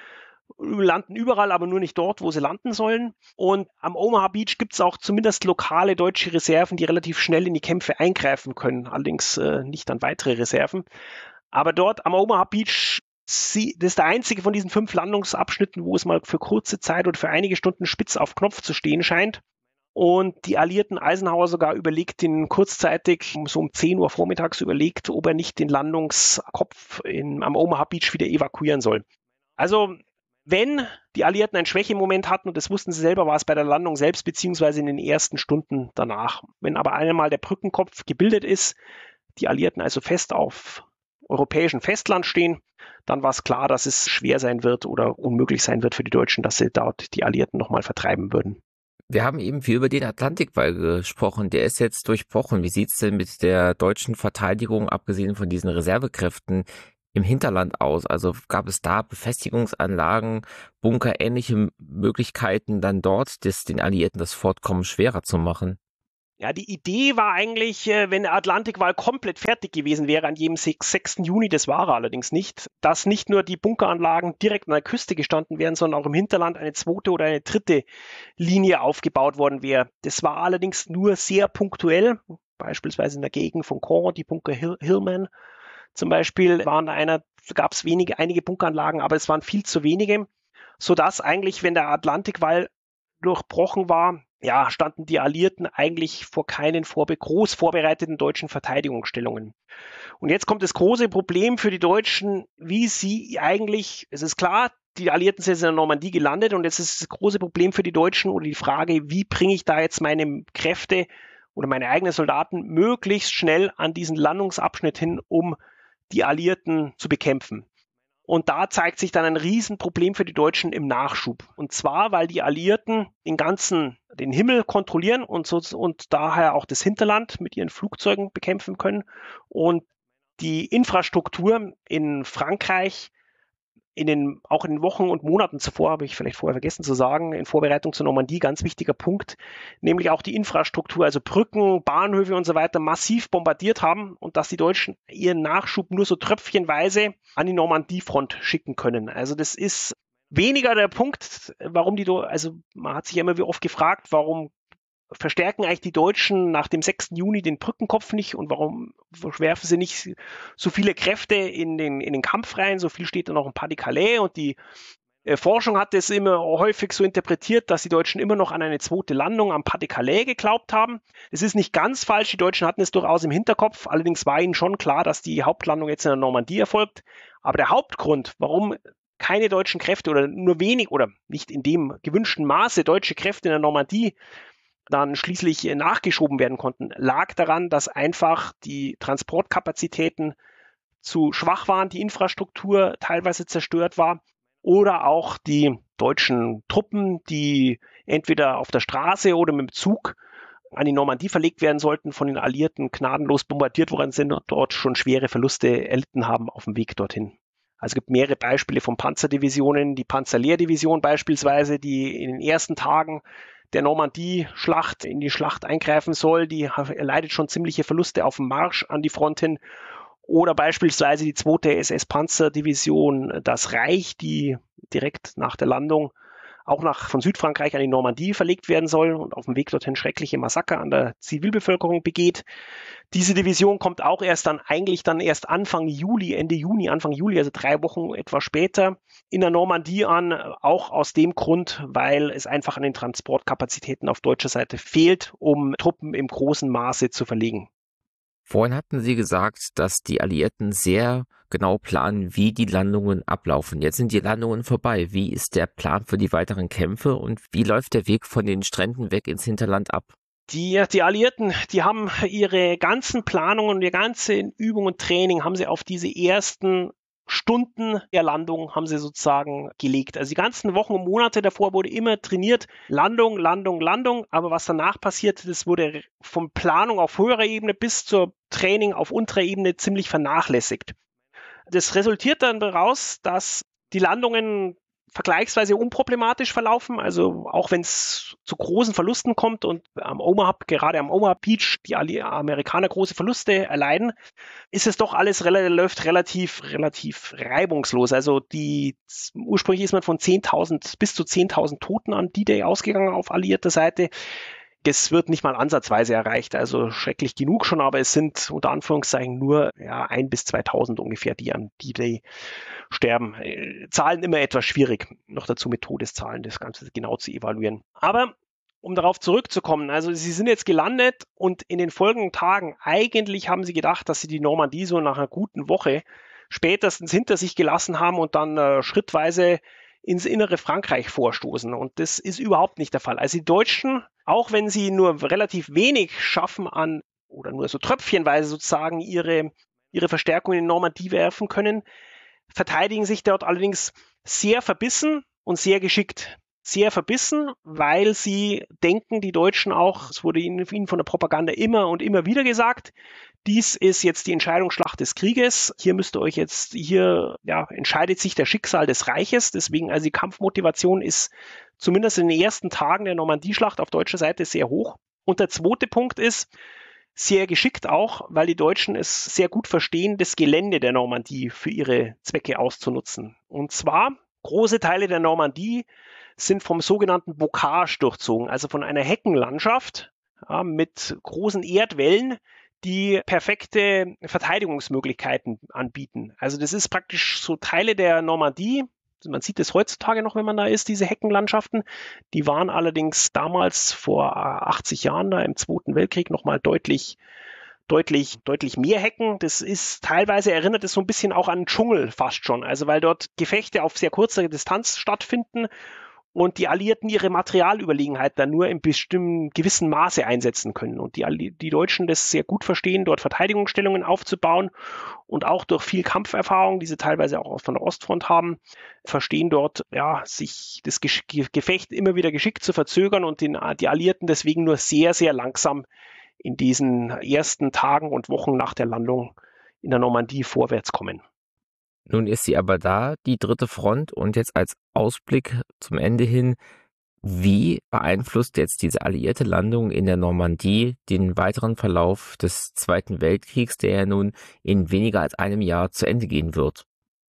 landen überall, aber nur nicht dort, wo sie landen sollen. Und am Omaha Beach gibt es auch zumindest lokale deutsche Reserven, die relativ schnell in die Kämpfe eingreifen können. Allerdings äh, nicht an weitere Reserven. Aber dort am Omaha Beach, das ist der einzige von diesen fünf Landungsabschnitten, wo es mal für kurze Zeit oder für einige Stunden spitz auf Knopf zu stehen scheint. Und die Alliierten, Eisenhower sogar überlegt, den kurzzeitig, so um zehn Uhr vormittags überlegt, ob er nicht den Landungskopf in, am Omaha Beach wieder evakuieren soll. Also, wenn die Alliierten ein Schwächemoment hatten, und das wussten sie selber, war es bei der Landung selbst, beziehungsweise in den ersten Stunden danach. Wenn aber einmal der Brückenkopf gebildet ist, die Alliierten also fest auf europäischen Festland stehen, dann war es klar, dass es schwer sein wird oder unmöglich sein wird für die Deutschen, dass sie dort die Alliierten nochmal vertreiben würden. Wir haben eben viel über den Atlantikwall gesprochen. Der ist jetzt durchbrochen. Wie sieht es denn mit der deutschen Verteidigung, abgesehen von diesen Reservekräften, im Hinterland aus? Also gab es da Befestigungsanlagen, Bunker, ähnliche Möglichkeiten, dann dort das, den Alliierten das Fortkommen schwerer zu machen? Ja, die Idee war eigentlich, wenn der Atlantikwall komplett fertig gewesen wäre an jedem sechsten Juni, das war er allerdings nicht, dass nicht nur die Bunkeranlagen direkt an der Küste gestanden wären, sondern auch im Hinterland eine zweite oder eine dritte Linie aufgebaut worden wäre. Das war allerdings nur sehr punktuell, beispielsweise in der Gegend von Caen, die Bunker Hill- Hillman zum Beispiel, waren da einer, gab es wenige, einige Bunkeranlagen, aber es waren viel zu wenige, sodass eigentlich, wenn der Atlantikwall durchbrochen war, ja, standen die Alliierten eigentlich vor keinen vorbe- groß vorbereiteten deutschen Verteidigungsstellungen. Und jetzt kommt das große Problem für die Deutschen, wie sie eigentlich, es ist klar, die Alliierten sind in der Normandie gelandet und jetzt ist das große Problem für die Deutschen oder die Frage, wie bringe ich da jetzt meine Kräfte oder meine eigenen Soldaten möglichst schnell an diesen Landungsabschnitt hin, um die Alliierten zu bekämpfen. Und da zeigt sich dann ein Riesenproblem für die Deutschen im Nachschub. Und zwar, weil die Alliierten den ganzen, den Himmel kontrollieren und, so, und daher auch das Hinterland mit ihren Flugzeugen bekämpfen können. Und die Infrastruktur in Frankreich, in den, auch in den Wochen und Monaten zuvor, habe ich vielleicht vorher vergessen zu sagen, in Vorbereitung zur Normandie, ganz wichtiger Punkt, nämlich auch die Infrastruktur, also Brücken, Bahnhöfe und so weiter, massiv bombardiert haben und dass die Deutschen ihren Nachschub nur so tröpfchenweise an die Normandiefront schicken können. Also das ist weniger der Punkt, warum die, also man hat sich ja immer wie oft gefragt, warum verstärken eigentlich die Deutschen nach dem sechsten Juni den Brückenkopf nicht und warum werfen sie nicht so viele Kräfte in den, in den Kampf rein? So viel steht da noch im Pas-de-Calais und die äh, Forschung hat es immer häufig so interpretiert, dass die Deutschen immer noch an eine zweite Landung am Pas-de-Calais geglaubt haben. Es ist nicht ganz falsch, die Deutschen hatten es durchaus im Hinterkopf, allerdings war ihnen schon klar, dass die Hauptlandung jetzt in der Normandie erfolgt. Aber der Hauptgrund, warum keine deutschen Kräfte oder nur wenig oder nicht in dem gewünschten Maße deutsche Kräfte in der Normandie dann schließlich nachgeschoben werden konnten, lag daran, dass einfach die Transportkapazitäten zu schwach waren, die Infrastruktur teilweise zerstört war oder auch die deutschen Truppen, die entweder auf der Straße oder mit dem Zug an die Normandie verlegt werden sollten, von den Alliierten gnadenlos bombardiert worden sind und dort schon schwere Verluste erlitten haben auf dem Weg dorthin. Also es gibt mehrere Beispiele von Panzerdivisionen, die Panzerlehrdivision beispielsweise, die in den ersten Tagen der Normandie-Schlacht in die Schlacht eingreifen soll, die erleidet schon ziemliche Verluste auf dem Marsch an die Front hin. Oder beispielsweise die zweite S S-Panzerdivision, das Reich, die direkt nach der Landung auch nach, von Südfrankreich an die Normandie verlegt werden soll und auf dem Weg dorthin schreckliche Massaker an der Zivilbevölkerung begeht. Diese Division kommt auch erst dann, eigentlich dann erst Anfang Juli, Ende Juni, Anfang Juli, also drei Wochen etwa später in der Normandie an, auch aus dem Grund, weil es einfach an den Transportkapazitäten auf deutscher Seite fehlt, um Truppen im großen Maße zu verlegen. Vorhin hatten Sie gesagt, dass die Alliierten sehr genau planen, wie die Landungen ablaufen. Jetzt sind die Landungen vorbei. Wie ist der Plan für die weiteren Kämpfe und wie läuft der Weg von den Stränden weg ins Hinterland ab? Die, die Alliierten, die haben ihre ganzen Planungen und ihre ganze Übung und Training haben sie auf diese ersten Stunden der Landung haben sie sozusagen gelegt. Also die ganzen Wochen und Monate davor wurde immer trainiert, Landung, Landung, Landung, aber was danach passiert, das wurde von Planung auf höherer Ebene bis zur Training auf unterer Ebene ziemlich vernachlässigt. Das resultiert dann daraus, dass die Landungen vergleichsweise unproblematisch verlaufen, also auch wenn es zu großen Verlusten kommt und am Omaha, gerade am Omaha Beach, die Amerikaner große Verluste erleiden, ist es doch alles läuft relativ, relativ reibungslos. Also die, ursprünglich ist man von zehntausend bis zu zehntausend Toten an D-Day ausgegangen auf alliierter Seite. Das wird nicht mal ansatzweise erreicht, also schrecklich genug schon, aber es sind unter Anführungszeichen nur ja, ein bis zweitausend ungefähr, die an D-Day sterben. Zahlen immer etwas schwierig, noch dazu mit Todeszahlen, das Ganze genau zu evaluieren. Aber um darauf zurückzukommen, also sie sind jetzt gelandet und in den folgenden Tagen, eigentlich haben sie gedacht, dass sie die Normandie so nach einer guten Woche spätestens hinter sich gelassen haben und dann äh, schrittweise ins innere Frankreich vorstoßen. Und das ist überhaupt nicht der Fall. Also die Deutschen, auch wenn sie nur relativ wenig schaffen an, oder nur so tröpfchenweise sozusagen ihre, ihre Verstärkung in Normandie werfen können, verteidigen sich dort allerdings sehr verbissen und sehr geschickt. Sehr verbissen, weil sie denken, die Deutschen auch, es wurde ihnen von der Propaganda immer und immer wieder gesagt, dies ist jetzt die Entscheidungsschlacht des Krieges. Hier müsst ihr euch jetzt, hier ja, entscheidet sich der Schicksal des Reiches. Deswegen, also die Kampfmotivation ist zumindest in den ersten Tagen der Normandie-Schlacht auf deutscher Seite sehr hoch. Und der zweite Punkt ist, sehr geschickt auch, weil die Deutschen es sehr gut verstehen, das Gelände der Normandie für ihre Zwecke auszunutzen. Und zwar, große Teile der Normandie sind vom sogenannten Bocage durchzogen, also von einer Heckenlandschaft ja, mit großen Erdwällen, die perfekte Verteidigungsmöglichkeiten anbieten. Also das ist praktisch so Teile der Normandie. Man sieht es heutzutage noch, wenn man da ist, diese Heckenlandschaften. Die waren allerdings damals vor achtzig Jahren, da im Zweiten Weltkrieg, nochmal deutlich, deutlich, deutlich mehr Hecken. Das ist teilweise, erinnert es so ein bisschen auch an Dschungel fast schon. Also weil dort Gefechte auf sehr kurzer Distanz stattfinden und die Alliierten ihre Materialüberlegenheit dann nur in bestimmten gewissen Maße einsetzen können. Und die, Alli- die Deutschen das sehr gut verstehen, dort Verteidigungsstellungen aufzubauen und auch durch viel Kampferfahrung, die sie teilweise auch von der Ostfront haben, verstehen dort, ja, sich das Gesch- Gefecht immer wieder geschickt zu verzögern und den, die Alliierten deswegen nur sehr, sehr langsam in diesen ersten Tagen und Wochen nach der Landung in der Normandie vorwärts kommen. Nun ist sie aber da, die dritte Front, und jetzt als Ausblick zum Ende hin, wie beeinflusst jetzt diese alliierte Landung in der Normandie den weiteren Verlauf des Zweiten Weltkriegs, der ja nun in weniger als einem Jahr zu Ende gehen wird?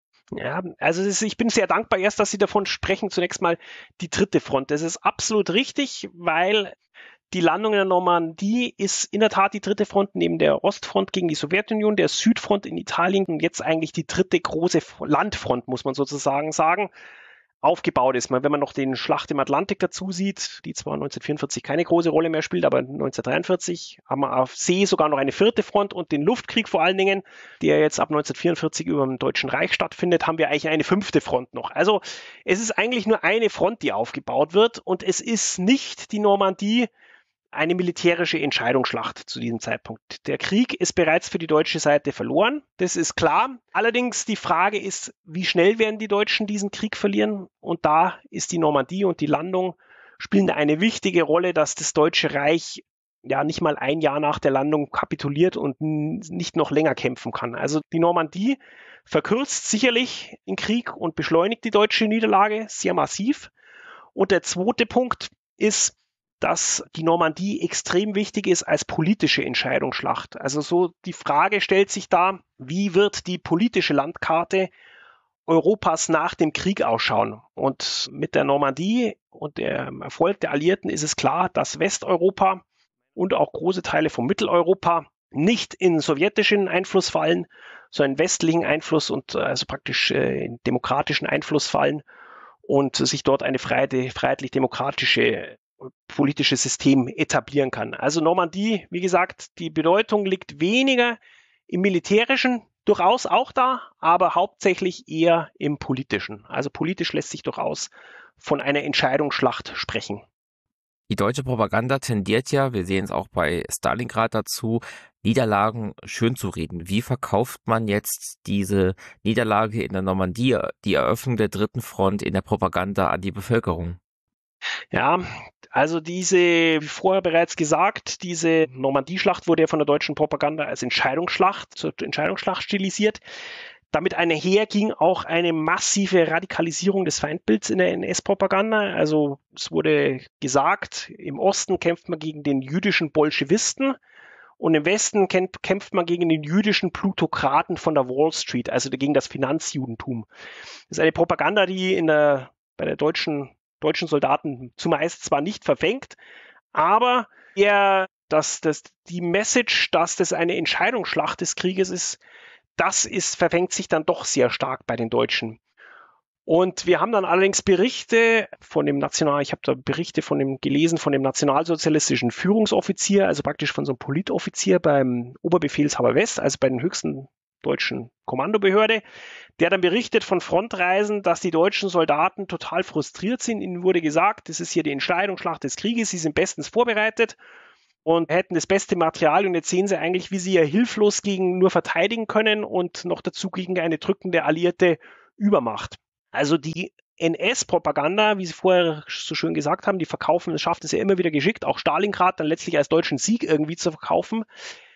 Ja, also ist, ich bin sehr dankbar erst, dass Sie davon sprechen, zunächst mal die dritte Front. Das ist absolut richtig, weil die Landung in der Normandie ist in der Tat die dritte Front neben der Ostfront gegen die Sowjetunion, der Südfront in Italien und jetzt eigentlich die dritte große Landfront, muss man sozusagen sagen, aufgebaut ist. Wenn man noch den Schlacht im Atlantik dazu sieht, die zwar neunzehnhundertvierundvierzig keine große Rolle mehr spielt, aber neunzehnhundertdreiundvierzig haben wir auf See sogar noch eine vierte Front und den Luftkrieg vor allen Dingen, der jetzt ab neunzehnhundertvierundvierzig über dem Deutschen Reich stattfindet, haben wir eigentlich eine fünfte Front noch. Also es ist eigentlich nur eine Front, die aufgebaut wird und es ist nicht die Normandie, eine militärische Entscheidungsschlacht zu diesem Zeitpunkt. Der Krieg ist bereits für die deutsche Seite verloren, das ist klar. Allerdings die Frage ist, wie schnell werden die Deutschen diesen Krieg verlieren? Und da ist die Normandie und die Landung spielen eine wichtige Rolle, dass das Deutsche Reich ja nicht mal ein Jahr nach der Landung kapituliert und nicht noch länger kämpfen kann. Also die Normandie verkürzt sicherlich den Krieg und beschleunigt die deutsche Niederlage sehr massiv. Und der zweite Punkt ist, dass die Normandie extrem wichtig ist als politische Entscheidungsschlacht. Also so die Frage stellt sich da, wie wird die politische Landkarte Europas nach dem Krieg ausschauen? Und mit der Normandie und dem Erfolg der Alliierten ist es klar, dass Westeuropa und auch große Teile von Mitteleuropa nicht in sowjetischen Einfluss fallen, sondern in westlichen Einfluss und also praktisch äh, in demokratischen Einfluss fallen und sich dort eine freiheitlich-demokratische politische System etablieren kann. Also Normandie, wie gesagt, die Bedeutung liegt weniger im Militärischen, durchaus auch da, aber hauptsächlich eher im Politischen. Also politisch lässt sich durchaus von einer Entscheidungsschlacht sprechen. Die deutsche Propaganda tendiert ja, wir sehen es auch bei Stalingrad dazu, Niederlagen schön zu reden. Wie verkauft man jetzt diese Niederlage in der Normandie, die Eröffnung der dritten Front in der Propaganda an die Bevölkerung? Ja, also diese, wie vorher bereits gesagt, diese Normandie-Schlacht wurde ja von der deutschen Propaganda als Entscheidungsschlacht, zur Entscheidungsschlacht stilisiert. Damit einher ging auch eine massive Radikalisierung des Feindbilds in der N S-Propaganda. Also es wurde gesagt, im Osten kämpft man gegen den jüdischen Bolschewisten und im Westen kämpft man gegen den jüdischen Plutokraten von der Wall Street, also gegen das Finanzjudentum. Das ist eine Propaganda, die in der, bei der deutschen deutschen Soldaten zumeist zwar nicht verfängt, aber eher, dass das, die Message, dass das eine Entscheidungsschlacht des Krieges ist, das ist, verfängt sich dann doch sehr stark bei den Deutschen. Und wir haben dann allerdings Berichte von dem National, ich habe da Berichte von dem gelesen, von dem nationalsozialistischen Führungsoffizier, also praktisch von so einem Politoffizier beim Oberbefehlshaber West, also bei den höchsten deutschen Kommandobehörde, der dann berichtet von Frontreisen, dass die deutschen Soldaten total frustriert sind. Ihnen wurde gesagt, das ist hier die Entscheidungsschlacht des Krieges, sie sind bestens vorbereitet und hätten das beste Material und jetzt sehen sie eigentlich, wie sie ja hilflos gegen nur verteidigen können und noch dazu gegen eine drückende alliierte Übermacht. Also die N S-Propaganda, wie Sie vorher so schön gesagt haben, die verkaufen, schafft es ja immer wieder geschickt, auch Stalingrad dann letztlich als deutschen Sieg irgendwie zu verkaufen.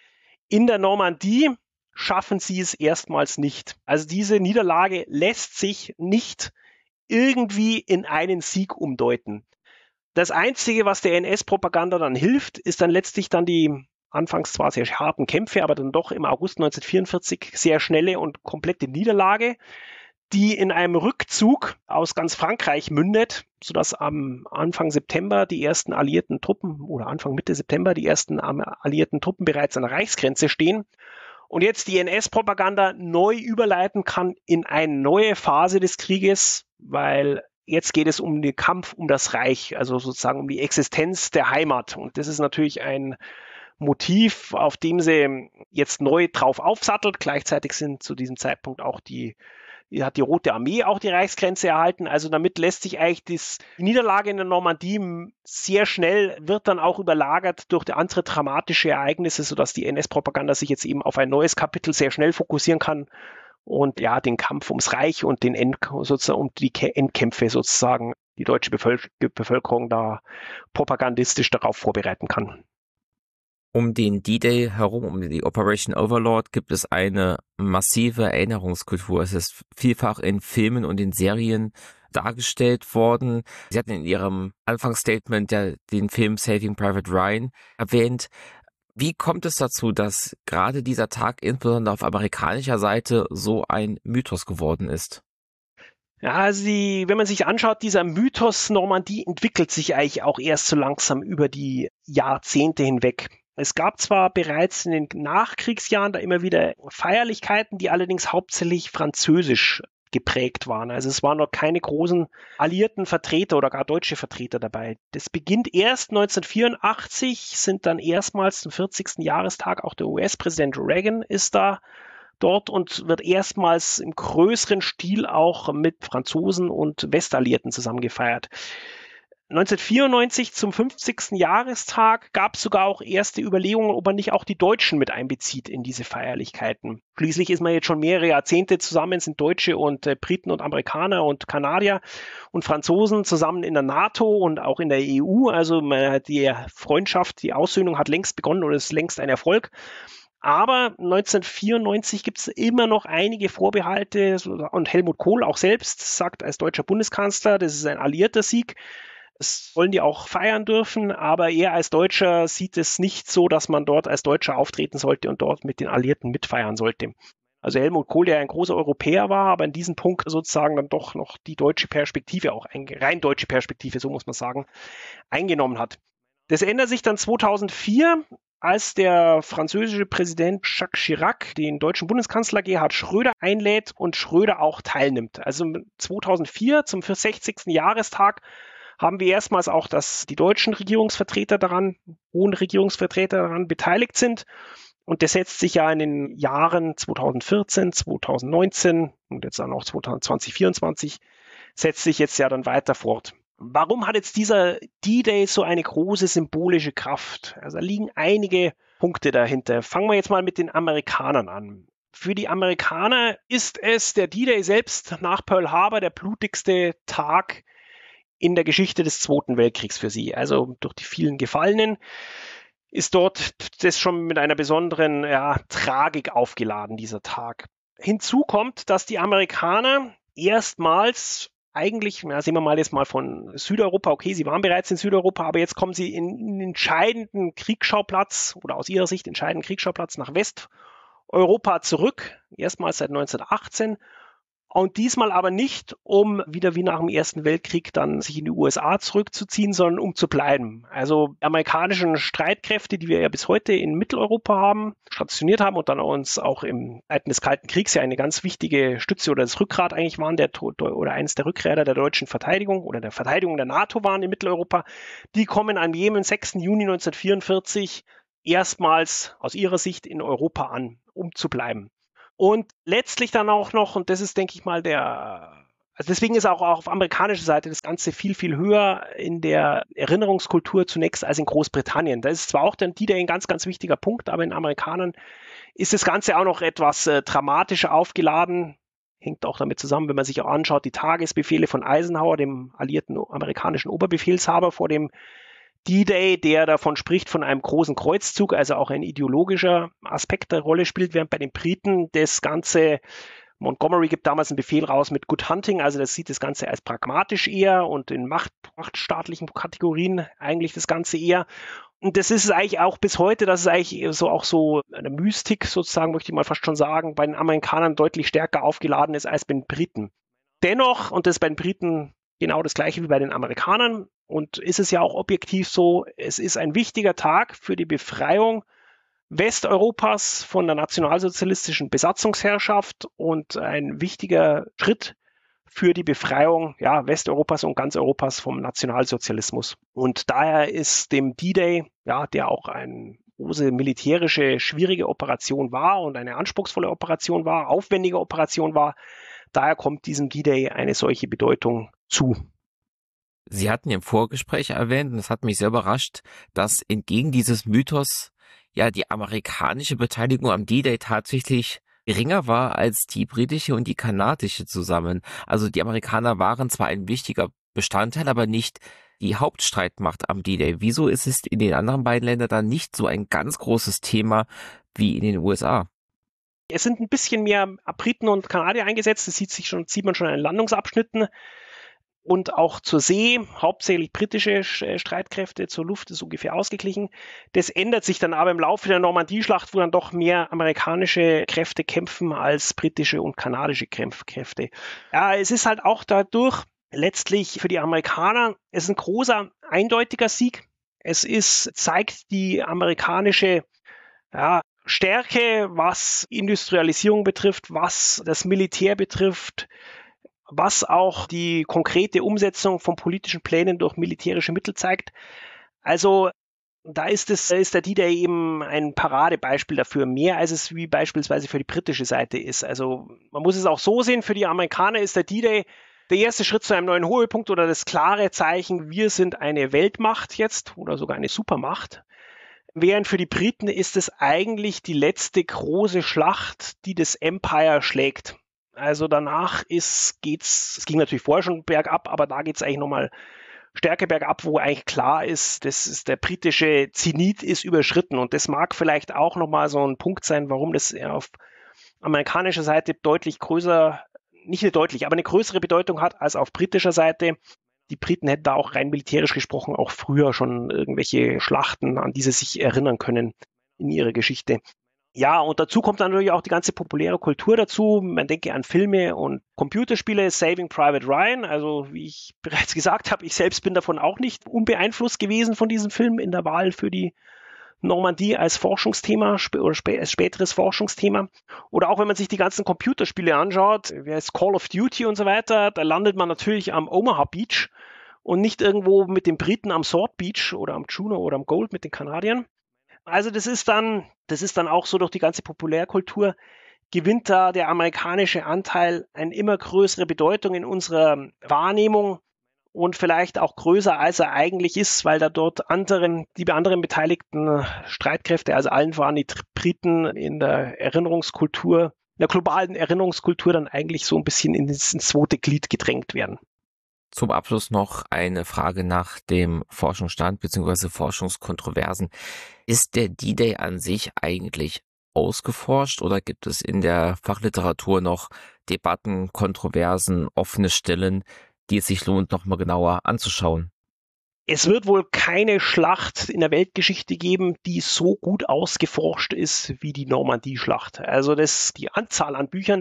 In der Normandie schaffen sie es erstmals nicht. Also diese Niederlage lässt sich nicht irgendwie in einen Sieg umdeuten. Das Einzige, was der N S-Propaganda dann hilft, ist dann letztlich dann die anfangs zwar sehr harten Kämpfe, aber dann doch im August neunzehnhundertvierundvierzig sehr schnelle und komplette Niederlage, die in einem Rückzug aus ganz Frankreich mündet, sodass am Anfang September die ersten alliierten Truppen oder Anfang Mitte September die ersten alliierten Truppen bereits an der Reichsgrenze stehen. Und jetzt die N S-Propaganda neu überleiten kann in eine neue Phase des Krieges, weil jetzt geht es um den Kampf um das Reich, also sozusagen um die Existenz der Heimat. Und das ist natürlich ein Motiv, auf dem sie jetzt neu drauf aufsattelt. Gleichzeitig sind zu diesem Zeitpunkt auch die hat die Rote Armee auch die Reichsgrenze erhalten. Also damit lässt sich eigentlich das, die Niederlage in der Normandie sehr schnell, wird dann auch überlagert durch andere dramatische Ereignisse, sodass die N S-Propaganda sich jetzt eben auf ein neues Kapitel sehr schnell fokussieren kann und ja, den Kampf ums Reich und den End, sozusagen, um die Endkämpfe sozusagen die deutsche Bevölker- Bevölkerung da propagandistisch darauf vorbereiten kann. Um den D-Day herum, um die Operation Overlord, gibt es eine massive Erinnerungskultur. Es ist vielfach in Filmen und in Serien dargestellt worden. Sie hatten in Ihrem Anfangsstatement ja den Film Saving Private Ryan erwähnt. Wie kommt es dazu, dass gerade dieser Tag insbesondere auf amerikanischer Seite so ein Mythos geworden ist? Ja, also die, wenn man sich anschaut, dieser Mythos Normandie entwickelt sich eigentlich auch erst so langsam über die Jahrzehnte hinweg. Es gab zwar bereits in den Nachkriegsjahren da immer wieder Feierlichkeiten, die allerdings hauptsächlich französisch geprägt waren. Also es waren noch keine großen alliierten Vertreter oder gar deutsche Vertreter dabei. Das beginnt erst neunzehnhundertvierundachtzig, sind dann erstmals zum vierzigsten Jahrestag, auch der U S-Präsident Reagan ist da dort und wird erstmals im größeren Stil auch mit Franzosen und Westalliierten zusammen gefeiert. neunzehnhundertvierundneunzig zum fünfzigsten Jahrestag gab es sogar auch erste Überlegungen, ob man nicht auch die Deutschen mit einbezieht in diese Feierlichkeiten. Schließlich ist man jetzt schon mehrere Jahrzehnte zusammen, sind Deutsche und äh, Briten und Amerikaner und Kanadier und Franzosen zusammen in der NATO und auch in der E U. Also man, die Freundschaft, die Aussöhnung hat längst begonnen und ist längst ein Erfolg. Aber neunzehnhundertvierundneunzig gibt es immer noch einige Vorbehalte und Helmut Kohl auch selbst sagt als deutscher Bundeskanzler, das ist ein alliierter Sieg. Das wollen die auch feiern dürfen, aber er als Deutscher sieht es nicht so, dass man dort als Deutscher auftreten sollte und dort mit den Alliierten mitfeiern sollte. Also Helmut Kohl, der ein großer Europäer war, aber in diesem Punkt sozusagen dann doch noch die deutsche Perspektive, auch eine rein deutsche Perspektive, so muss man sagen, eingenommen hat. Das ändert sich dann zweitausendvier, als der französische Präsident Jacques Chirac den deutschen Bundeskanzler Gerhard Schröder einlädt und Schröder auch teilnimmt. Also zweitausendvier zum sechzigsten Jahrestag haben wir erstmals auch, dass die deutschen Regierungsvertreter daran, hohen Regierungsvertreter daran beteiligt sind. Und das setzt sich ja in den Jahren zweitausendvierzehn, zweitausendneunzehn und jetzt dann auch zwanzig vierundzwanzig, setzt sich jetzt ja dann weiter fort. Warum hat jetzt dieser D-Day so eine große symbolische Kraft? Also da liegen einige Punkte dahinter. Fangen wir jetzt mal mit den Amerikanern an. Für die Amerikaner ist es der D-Day selbst nach Pearl Harbor der blutigste Tag in der Geschichte des Zweiten Weltkriegs für sie. Also durch die vielen Gefallenen ist dort das schon mit einer besonderen ja, Tragik aufgeladen, dieser Tag. Hinzu kommt, dass die Amerikaner erstmals eigentlich, ja, sehen wir mal jetzt mal von Südeuropa, okay, sie waren bereits in Südeuropa, aber jetzt kommen sie in einen entscheidenden Kriegsschauplatz oder aus ihrer Sicht entscheidenden Kriegsschauplatz nach Westeuropa zurück, erstmals seit neunzehnhundertachtzehn. Und diesmal aber nicht, um wieder wie nach dem Ersten Weltkrieg dann sich in die U S A zurückzuziehen, sondern um zu bleiben. Also die amerikanischen Streitkräfte, die wir ja bis heute in Mitteleuropa haben, stationiert haben und dann uns auch im Zeiten des Kalten Kriegs ja eine ganz wichtige Stütze oder das Rückgrat eigentlich waren, der, oder eines der Rückräder der deutschen Verteidigung oder der Verteidigung der NATO waren in Mitteleuropa, die kommen am jenem sechsten Juni neunzehnhundertvierundvierzig erstmals aus ihrer Sicht in Europa an, um zu bleiben. Und letztlich dann auch noch, und das ist, denke ich mal, der, also deswegen ist auch auf amerikanischer Seite das Ganze viel, viel höher in der Erinnerungskultur zunächst als in Großbritannien. Da ist zwar auch der D-Day ein ganz, ganz wichtiger Punkt, aber in Amerikanern ist das Ganze auch noch etwas äh, dramatischer aufgeladen. Hängt auch damit zusammen, wenn man sich auch anschaut, die Tagesbefehle von Eisenhower, dem alliierten amerikanischen Oberbefehlshaber vor dem D-Day, der davon spricht, von einem großen Kreuzzug, also auch ein ideologischer Aspekt der Rolle spielt, während bei den Briten das Ganze, Montgomery gibt damals einen Befehl raus mit Good Hunting, also das sieht das Ganze als pragmatisch eher und in Macht, machtstaatlichen Kategorien eigentlich das Ganze eher. Und das ist es eigentlich auch bis heute, das ist eigentlich so auch so eine Mystik sozusagen, möchte ich mal fast schon sagen, bei den Amerikanern deutlich stärker aufgeladen ist als bei den Briten. Dennoch, und das ist bei den Briten genau das Gleiche wie bei den Amerikanern, und ist es ja auch objektiv so, es ist ein wichtiger Tag für die Befreiung Westeuropas von der nationalsozialistischen Besatzungsherrschaft und ein wichtiger Schritt für die Befreiung ja, Westeuropas und ganz Europas vom Nationalsozialismus. Und daher ist dem D-Day, ja, der auch eine große militärische, schwierige Operation war und eine anspruchsvolle Operation war, aufwendige Operation war, daher kommt diesem D-Day eine solche Bedeutung zu. Sie hatten im Vorgespräch erwähnt, und das hat mich sehr überrascht, dass entgegen dieses Mythos ja die amerikanische Beteiligung am D-Day tatsächlich geringer war als die britische und die kanadische zusammen. Also die Amerikaner waren zwar ein wichtiger Bestandteil, aber nicht die Hauptstreitmacht am D-Day. Wieso ist es in den anderen beiden Ländern dann nicht so ein ganz großes Thema wie in den U S A? Es sind ein bisschen mehr Briten und Kanadier eingesetzt, das sieht, sich schon, sieht man schon in Landungsabschnitten. Und auch zur See, hauptsächlich britische Streitkräfte, zur Luft ist ungefähr ausgeglichen. Das ändert sich dann aber im Laufe der Normandie-Schlacht, wo dann doch mehr amerikanische Kräfte kämpfen als britische und kanadische Kräfte. Ja, es ist halt auch dadurch letztlich für die Amerikaner, es ist ein großer, eindeutiger Sieg. Es ist, zeigt die amerikanische ja, Stärke, was Industrialisierung betrifft, was das Militär betrifft, was auch die konkrete Umsetzung von politischen Plänen durch militärische Mittel zeigt. Also da ist, es, ist der D-Day eben ein Paradebeispiel dafür, mehr als es wie beispielsweise für die britische Seite ist. Also man muss es auch so sehen, für die Amerikaner ist der D-Day der erste Schritt zu einem neuen Höhepunkt oder das klare Zeichen, wir sind eine Weltmacht jetzt oder sogar eine Supermacht. Während für die Briten ist es eigentlich die letzte große Schlacht, die das Empire schlägt. Also danach ist, geht's, es ging natürlich vorher schon bergab, aber da geht's eigentlich nochmal stärker bergab, wo eigentlich klar ist, das ist der britische Zenit ist überschritten. Und das mag vielleicht auch nochmal so ein Punkt sein, warum das auf amerikanischer Seite deutlich größer, nicht nur deutlich, aber eine größere Bedeutung hat als auf britischer Seite. Die Briten hätten da auch rein militärisch gesprochen auch früher schon irgendwelche Schlachten, an die sie sich erinnern können in ihrer Geschichte. Ja, und dazu kommt dann natürlich auch die ganze populäre Kultur dazu. Man denke an Filme und Computerspiele, Saving Private Ryan. Also wie ich bereits gesagt habe, ich selbst bin davon auch nicht unbeeinflusst gewesen von diesem Film in der Wahl für die Normandie als Forschungsthema oder als späteres Forschungsthema. Oder auch wenn man sich die ganzen Computerspiele anschaut, wie heißt Call of Duty und so weiter, da landet man natürlich am Omaha Beach und nicht irgendwo mit den Briten am Sword Beach oder am Juno oder am Gold mit den Kanadiern. Also das ist dann, das ist dann auch so durch die ganze Populärkultur, gewinnt da der amerikanische Anteil eine immer größere Bedeutung in unserer Wahrnehmung. Und vielleicht auch größer, als er eigentlich ist, weil da dort anderen, die bei anderen beteiligten Streitkräfte, also allen voran die Briten in der Erinnerungskultur, in der globalen Erinnerungskultur dann eigentlich so ein bisschen ins, ins zweite Glied gedrängt werden. Zum Abschluss noch eine Frage nach dem Forschungsstand bzw. Forschungskontroversen. Ist der D-Day an sich eigentlich ausgeforscht oder gibt es in der Fachliteratur noch Debatten, Kontroversen, offene Stellen, die es sich lohnt, nochmal genauer anzuschauen? Es wird wohl keine Schlacht in der Weltgeschichte geben, die so gut ausgeforscht ist wie die Normandie-Schlacht. Also das, die Anzahl an Büchern,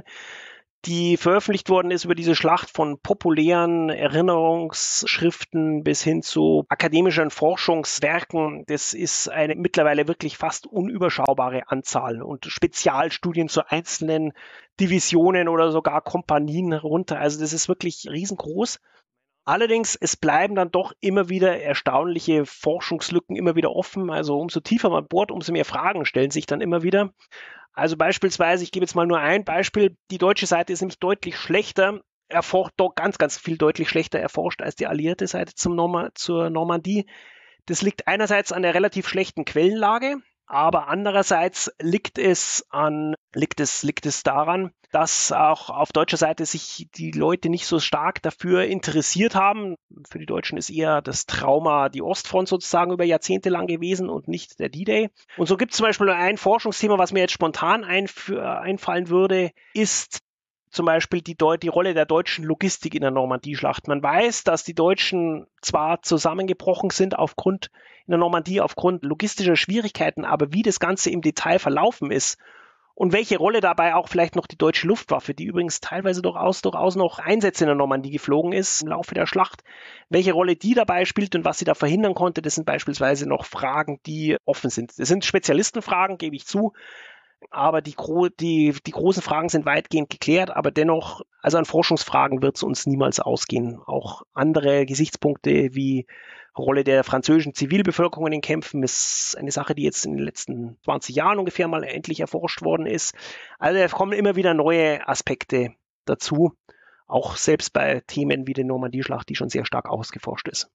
die veröffentlicht worden ist über diese Schlacht, von populären Erinnerungsschriften bis hin zu akademischen Forschungswerken, das ist eine mittlerweile wirklich fast unüberschaubare Anzahl, und Spezialstudien zu einzelnen Divisionen oder sogar Kompanien runter. Also das ist wirklich riesengroß. Allerdings, es bleiben dann doch immer wieder erstaunliche Forschungslücken immer wieder offen. Also umso tiefer man bohrt, umso mehr Fragen stellen sich dann immer wieder. Also beispielsweise, ich gebe jetzt mal nur ein Beispiel, die deutsche Seite ist nämlich deutlich schlechter erforscht, doch ganz, ganz viel deutlich schlechter erforscht als die alliierte Seite zum Norma- zur Normandie. Das liegt einerseits an der relativ schlechten Quellenlage, aber andererseits liegt es an, liegt es, liegt es daran, dass auch auf deutscher Seite sich die Leute nicht so stark dafür interessiert haben. Für die Deutschen ist eher das Trauma die Ostfront sozusagen über Jahrzehnte lang gewesen und nicht der D-Day. Und so gibt es zum Beispiel ein Forschungsthema, was mir jetzt spontan einf- einfallen würde, ist zum Beispiel die, Deu- die Rolle der deutschen Logistik in der Normandie-Schlacht. Man weiß, dass die Deutschen zwar zusammengebrochen sind aufgrund in der Normandie aufgrund logistischer Schwierigkeiten, aber wie das Ganze im Detail verlaufen ist und welche Rolle dabei auch vielleicht noch die deutsche Luftwaffe, die übrigens teilweise durchaus, durchaus noch Einsätze in der Normandie geflogen ist im Laufe der Schlacht, welche Rolle die dabei spielt und was sie da verhindern konnte, das sind beispielsweise noch Fragen, die offen sind. Das sind Spezialistenfragen, gebe ich zu, aber die, gro- die, die großen Fragen sind weitgehend geklärt, aber dennoch, also an Forschungsfragen wird es uns niemals ausgehen. Auch andere Gesichtspunkte wie Rolle der französischen Zivilbevölkerung in den Kämpfen ist eine Sache, die jetzt in den letzten zwanzig Jahren ungefähr mal endlich erforscht worden ist. Also da kommen immer wieder neue Aspekte dazu, auch selbst bei Themen wie der Normandie-Schlacht, die schon sehr stark ausgeforscht ist.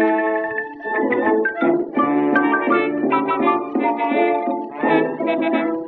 Thank you.